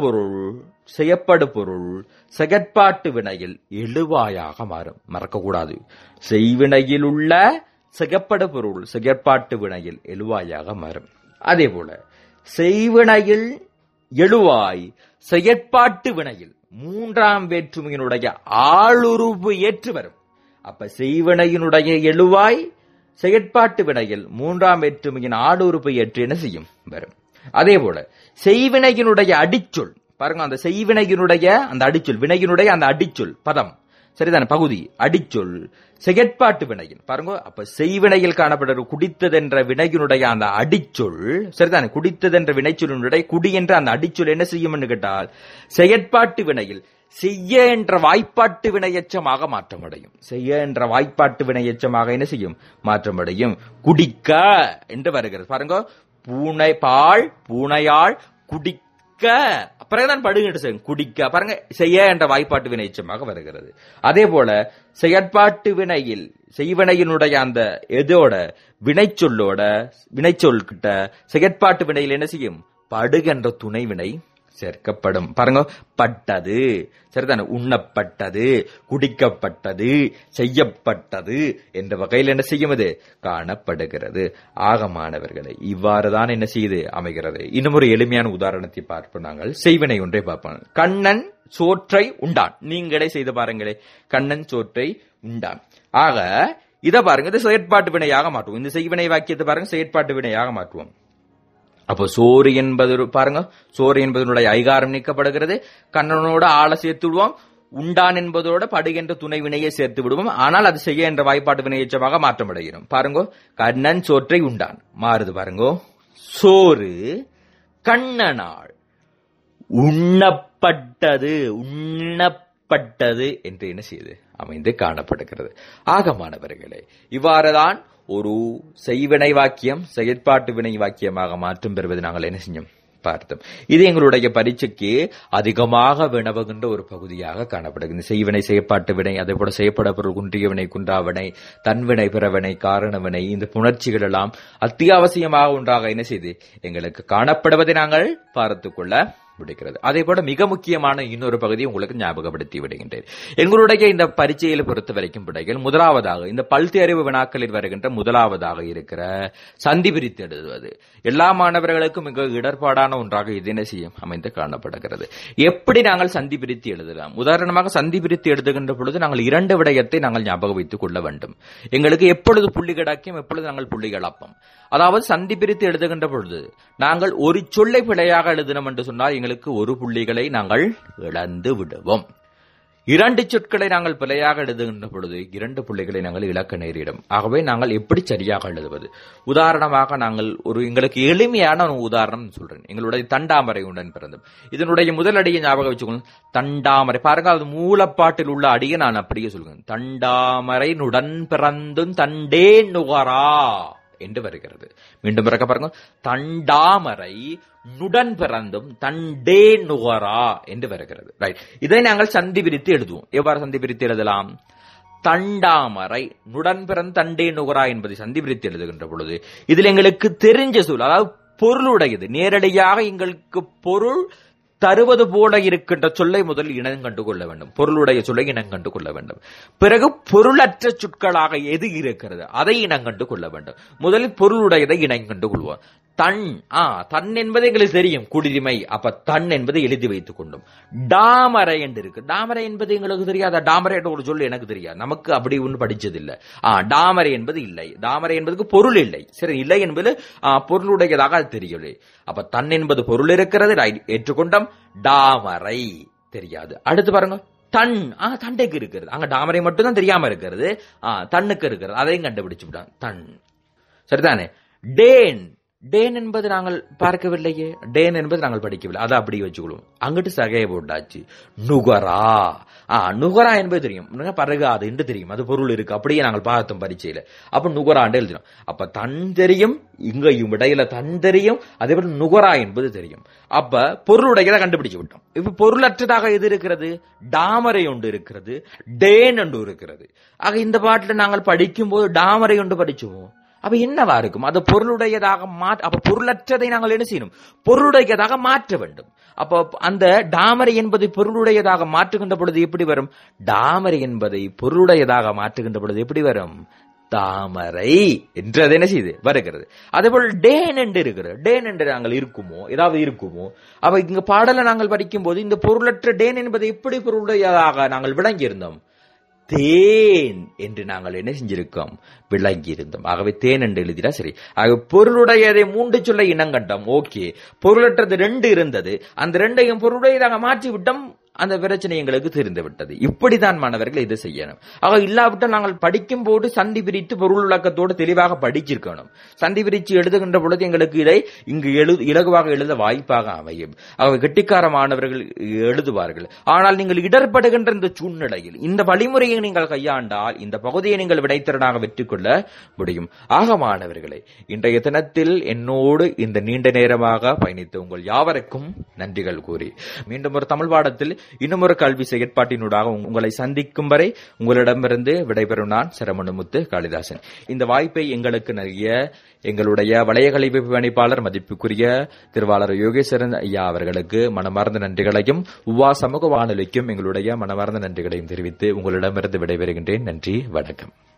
பொருள் செயற்பாட்டு வினையில் எழுவாயாக மாறும். மறக்கக்கூடாது. செய்வினையில் உள்ள செய்யப்படு பொருள் செயற்பாட்டு வினையில் எழுவாயாக மாறும். அதே போல செய்வினையில் எழுவாய் செயற்பாட்டு வினையில் 3ஆம் வேற்றுமையினுடைய ஆளுருவு ஏற்று வரும். அப்ப செய்வினையினுடைய எழுவாய் செயற்பாட்டு வினையில் 3ஆம் வேற்றுமையின் ஆளுருவு ஏற்று என்ன செய்யும்? வரும். அதே போல செய்வினையினுடைய அடிச்சொல் பாருங்க, அந்த செய்வினையினுடைய அந்த அடிச்சொல், வினையினுடைய அந்த அடிச்சொல் பதம், சரிதானே, பகுதி அடிச்சொல் செயற்பாட்டு வினையில் பாருங்க. அப்ப செய்வினையில் காணப்படுற குடித்தது என்ற வினையினுடைய அந்த அடிச்சொல், சரிதானே, குடித்தது என்ற வினைச்சொல்லினுடைய குடி என்ற அந்த அடிச்சொல் என்ன செய்யும் என்று கேட்டால் செயற்பாட்டு வினையில் செய்ய என்ற வாய்ப்பாட்டு வினையச்சமாக மாற்றமடையும். செய்ய என்ற வாய்ப்பாட்டு வினையச்சமாக என்ன செய்யும்? மாற்றமடையும். குடிக்க என்று வருகிறது. பாருங்க, பூனை பால் பூனையால் குடிக்க பிறகுதான் படுகின்ற செய்யும். குடிக்க பாருங்க, செய்ய என்ற வாய்ப்பாட்டு வினை எச்சமாக வருகிறது. அதே போல செயற்பாட்டு வினையில் செய்வினையினுடைய அந்த எதோட வினைச்சொல் கிட்ட செயற்பாட்டு வினையில் என்ன செய்யும்? படுகின்ற துணை வினை சேர்க்கப்படும். பாருங்க, பட்டது சரிதானே, உண்ணப்பட்டது, குடிக்கப்பட்டது, செய்யப்பட்டது என்ற வகையில் என்ன செய்யும்? இது காணப்படுகிறது. ஆகமானவர்களை இவ்வாறுதான் என்ன செய்து அமைகிறது. இன்னும் ஒரு எளிமையான உதாரணத்தை பார்ப்போம். நாங்கள் செய்வினை ஒன்றை பார்ப்போம். கண்ணன் சோற்றை உண்டான். நீங்களே செய்து பாருங்களே, கண்ணன் சோற்றை உண்டான். ஆக இதை பாருங்க, இது செயற்பாட்டு வினையாக மாற்றுவோம். இந்த செய்வினை வாக்கியத்தை பாருங்க, செயற்பாட்டு வினையாக மாற்றுவோம். அப்போ சோறு என்பது பாருங்க, சோறு என்பதனுடைய ஐகாரம் நீக்கப்படுகிறது. கண்ணனோட ஆளை சேர்த்து விடுவோம். உண்டான் என்பதோட படுகின்ற துணை வினையை சேர்த்து விடுவோம். ஆனால் அது செய்ய என்ற வாய்ப்பாட்டு வினையச்சமாக மாற்றமடைகிறோம். பாருங்க, கண்ணன் சோற்றை உண்டான் மாறுது. பாருங்க, சோறு கண்ணனால் உண்ணப்பட்டது என்று என்ன செய்து அமைந்து காணப்படுகிறது. ஆகமானவர்களே, இவ்வாறுதான் ஒரு செய்வினை வாக்கியம் செயற்பாட்டு வினை வாக்கியமாக மாற்றம் பெறுவது நாங்கள் என்ன செஞ்சோம் பார்த்தோம். இது எங்களுடைய பரீட்சைக்கு அதிகமாக வினவுகின்ற ஒரு பகுதியாக காணப்படுகிறது. செய்வினை செயற்பாட்டு வினை, அதே போல செய்யப்பட பொருள் குன்றிய வினை குன்றாவினை, தன்வினை பிறவினை காரண வினை, இந்த புணர்ச்சிகள் எல்லாம் அத்தியாவசியமாக ஒன்றாக என்ன செய்து எங்களுக்கு காணப்படுவதை நாங்கள் பார்த்துக் கொள்ள முடிகிறது. அதே போல மிக முக்கியமான இன்னொரு பகுதியை உங்களுக்கு ஞாபகப்படுத்தி விடுகின்றேன். எங்களுடைய இந்த பரீட்சையில் பொறுத்த வரைக்கும் விடைகள் முதலாவதாக இந்த பல்தேர்வு வினாக்களில் வருகின்ற முதலாவதாக இருக்கிற சந்தி பிரித்து எழுதுவது எல்லா மாணவர்களுக்கும் மிக இடர்பாடான ஒன்றாக இது என்ன செய்யும் அமைந்து காணப்படுகிறது. எப்படி நாங்கள் சந்தி பிரித்து எழுதலாம்? உதாரணமாக சந்தி பிரித்து எழுதுகின்ற பொழுது நாங்கள் இரண்டு விடயத்தை நாங்கள் ஞாபகம் வைத்துக் கொள்ள வேண்டும். எங்களுக்கு எப்பொழுது புள்ளி கிடைக்கும், எப்பொழுது நாங்கள் புள்ளி இழப்போம். அதாவது சந்தி பிரித்து எழுதுகின்ற பொழுது நாங்கள் ஒரு சொல்லை பிழையாக எழுதினோம் என்று சொன்னால் எங்களுக்கு ஒரு புள்ளிகளை நாங்கள் இழந்து விடுவோம். இரண்டு சொற்களை நாங்கள் பிழையாக எழுதுகின்ற பொழுது இரண்டு புள்ளிகளை நாங்கள் இழக்க நேரிடும். ஆகவே நாங்கள் எப்படி சரியாக எழுதுவது? உதாரணமாக நாங்கள் எங்களுக்கு எளிமையான ஒரு உதாரணம் சொல்றேன். எங்களுடைய தண்டாமரை உடன் பிறந்தோம். இதனுடைய முதல் அடியை ஞாபகம் வச்சுக்கணும். தண்டாமரை பாருங்க, அது மூலப்பாட்டில் உள்ள அடியை நான் அப்படியே சொல்லுவேன். தண்டாமரை நுடன் பிறந்தும் தண்டே நுகரா என்று வருகிறது. மீண்டும் பிறக்க பாருங்க, தண்டாமரை நுடன் பிறந்தும் தண்டே நுகரா என்று வருகிறது. ரைட், இதை நாங்கள் சந்தி பிரித்து எழுதுவோம். எவ்வாறு சந்தி பிரித்து எழுதலாம்? தண்டாமரை நுடன் பிறந்து தண்டே நுகரா என்பதை சந்தி பிரித்து எழுதுகின்ற பொழுது இதில் எங்களுக்கு தெரிஞ்ச சொல், அதாவது பொருளுடையது, நேரடியாக எங்களுக்கு பொருள் தருவது போல இருக்கின்ற சொல்லை முதல் இனம் கண்டு கொள்ள வேண்டும். பொருளுடைய சொல்லை இனம் கண்டு கொள்ள வேண்டும். பிறகு பொருளற்ற சொற்களாக எது இருக்கிறது அதை இனம் கண்டு கொள்ள வேண்டும். முதலில் பொருளுடையதை இனம் கண்டு கொள்வோம். தன் தன் என்பது எங்களுக்கு தெரியும், குடிமை. அப்ப தன் என்பதை எழுதி வைத்துக் கொண்டோம். டாமரை என்று இருக்கு. டாமரை என்பது எங்களுக்கு தெரியாத, டாமரை என்ற ஒரு சொல் எனக்கு தெரியாது, நமக்கு அப்படி ஒன்று படிச்சதில்லை. டாமரை என்பது இல்லை, டாமரை என்பதுக்கு பொருள் இல்லை. சரி, இல்லை என்பது பொருளுடையதாக அது தெரியவில்லை. அப்ப தன் என்பது பொருள் இருக்கிறது, ஏற்றுக்கொண்டோம். டாமரை தெரியாது. அடுத்து பாருங்க, தன் தண்டைக்கு இருக்கிறது. அங்க டாமரை மட்டும் தான் தெரியாம இருக்கிறது, தன்னுக்கு இருக்கிறது, அதையும் கண்டுபிடிச்சு விட்டான். தன் சரிதானே. டேன், டேன் என்பது நாங்கள் பார்க்கவில்லையே, டேன் என்பது நாங்கள் படிக்கவில்லை, அதை அப்படி வச்சுக்கொள்வோம். அங்கிட்டு சகையை போட்டாச்சு. நுகரா, நுகரா என்பது தெரியும், பருகாது என்று தெரியும், அது பொருள் இருக்கு, அப்படியே நாங்கள் பார்த்தோம் பரீட்சையில. அப்ப நுகராண்டு எழுதினோம். அப்ப தன் தெரியும், இங்கையும் இடையில தன் தெரியும், அதே போல நுகரா என்பது தெரியும். அப்ப பொருளுடையதை கண்டுபிடிச்சு விட்டோம். இப்ப பொருளற்றதாக எது இருக்கிறது? டாமரை ஒன்று இருக்கிறது, டேன் ஒன்று இருக்கிறது. ஆக இந்த பாட்டில் நாங்கள் படிக்கும் போது டாமரை ஒன்று படிச்சுவோம். அப்ப என்னவா இருக்கும்? அது பொருளுடையதாக அப்ப பொருளற்றதை நாங்கள் என்ன செய்யணும்? பொருளுடையதாக மாற்ற வேண்டும். அப்போ அந்த டாமரை என்பதை பொருளுடையதாக மாற்றுகின்ற பொழுது எப்படி வரும்? டாமரை என்பதை பொருளுடையதாக மாற்றுகின்ற பொழுது எப்படி வரும்? தாமரை என்று அது என்ன செய்து வருகிறது. அதே போல டேன் என்று இருக்கிறது. டேன் என்று நாங்கள் இருக்குமோ, ஏதாவது இருக்குமோ? அப்ப இங்க பாடலை நாங்கள் படிக்கும் போது இந்த பொருளற்ற டேன் என்பதை எப்படி பொருளுடையதாக நாங்கள் விளங்கி இருந்தோம்? தேன் என்று நாங்கள் என்ன செஞ்சிருக்கோம்? விளங்கி இருந்தோம். ஆகவே தேன் என்று எழுதினா சரி. ஆகவே பொருளுடையதை 3 சொல்ல இனம் கண்டோம். ஓகே, பொருளற்றது 2 இருந்தது, அந்த 2ஐயும் பொருளுடையதாக மாற்றி விட்டோம். அந்த பிரச்சனை எங்களுக்கு தெரிந்து விட்டது. இப்படித்தான் மாணவர்கள் இதை செய்யணும். ஆக இல்லாவிட்டால் நாங்கள் படிக்கும் போது சந்தி பிரித்து பொருள் விளக்கத்தோடு தெளிவாக படிச்சிருக்கணும். சந்தி பிரித்து எழுதுகின்ற பொழுது எங்களுக்கு இதை இங்கு இலகுவாக எழுத வாய்ப்பாக அமையும். ஆக கெட்டிக்கார மாணவர்கள் எழுதுவார்கள். ஆனால் நீங்கள் இடர்படுகின்ற இந்த சூழ்நிலையில் இந்த வழிமுறையை நீங்கள் கையாண்டால் இந்த பகுதியை நீங்கள் விடைத்திறனாக வெற்றி கொள்ள முடியும். ஆக மாணவர்களே, இன்றைய தினத்தில் என்னோடு இந்த நீண்ட நேரமாக பயணித்த உங்கள் யாவருக்கும் நன்றிகள் கூறி மீண்டும் ஒரு தமிழ் பாடத்தில் இன்னும் ஒரு கல்வி செயற்பாட்டினூடாக உங்களை சந்திக்கும் வரை உங்களிடமிருந்து விடைபெறும் நான் சரவணமுத்து காளிதாசன். இந்த வாய்ப்பை எங்களுக்கு நல்கிய எங்களுடைய வளைய கல்வி பணிப்பாளர் மதிப்புக்குரிய திருவாளர் யோகேஸ்வரன் ஐயா அவர்களுக்கு மனமார்ந்த நன்றிகளையும் உவா சமூக வானொலிக்கும் எங்களுடைய மனமார்ந்த நன்றிகளையும் தெரிவித்து உங்களிடமிருந்து விடைபெறுகின்றேன். நன்றி, வணக்கம்.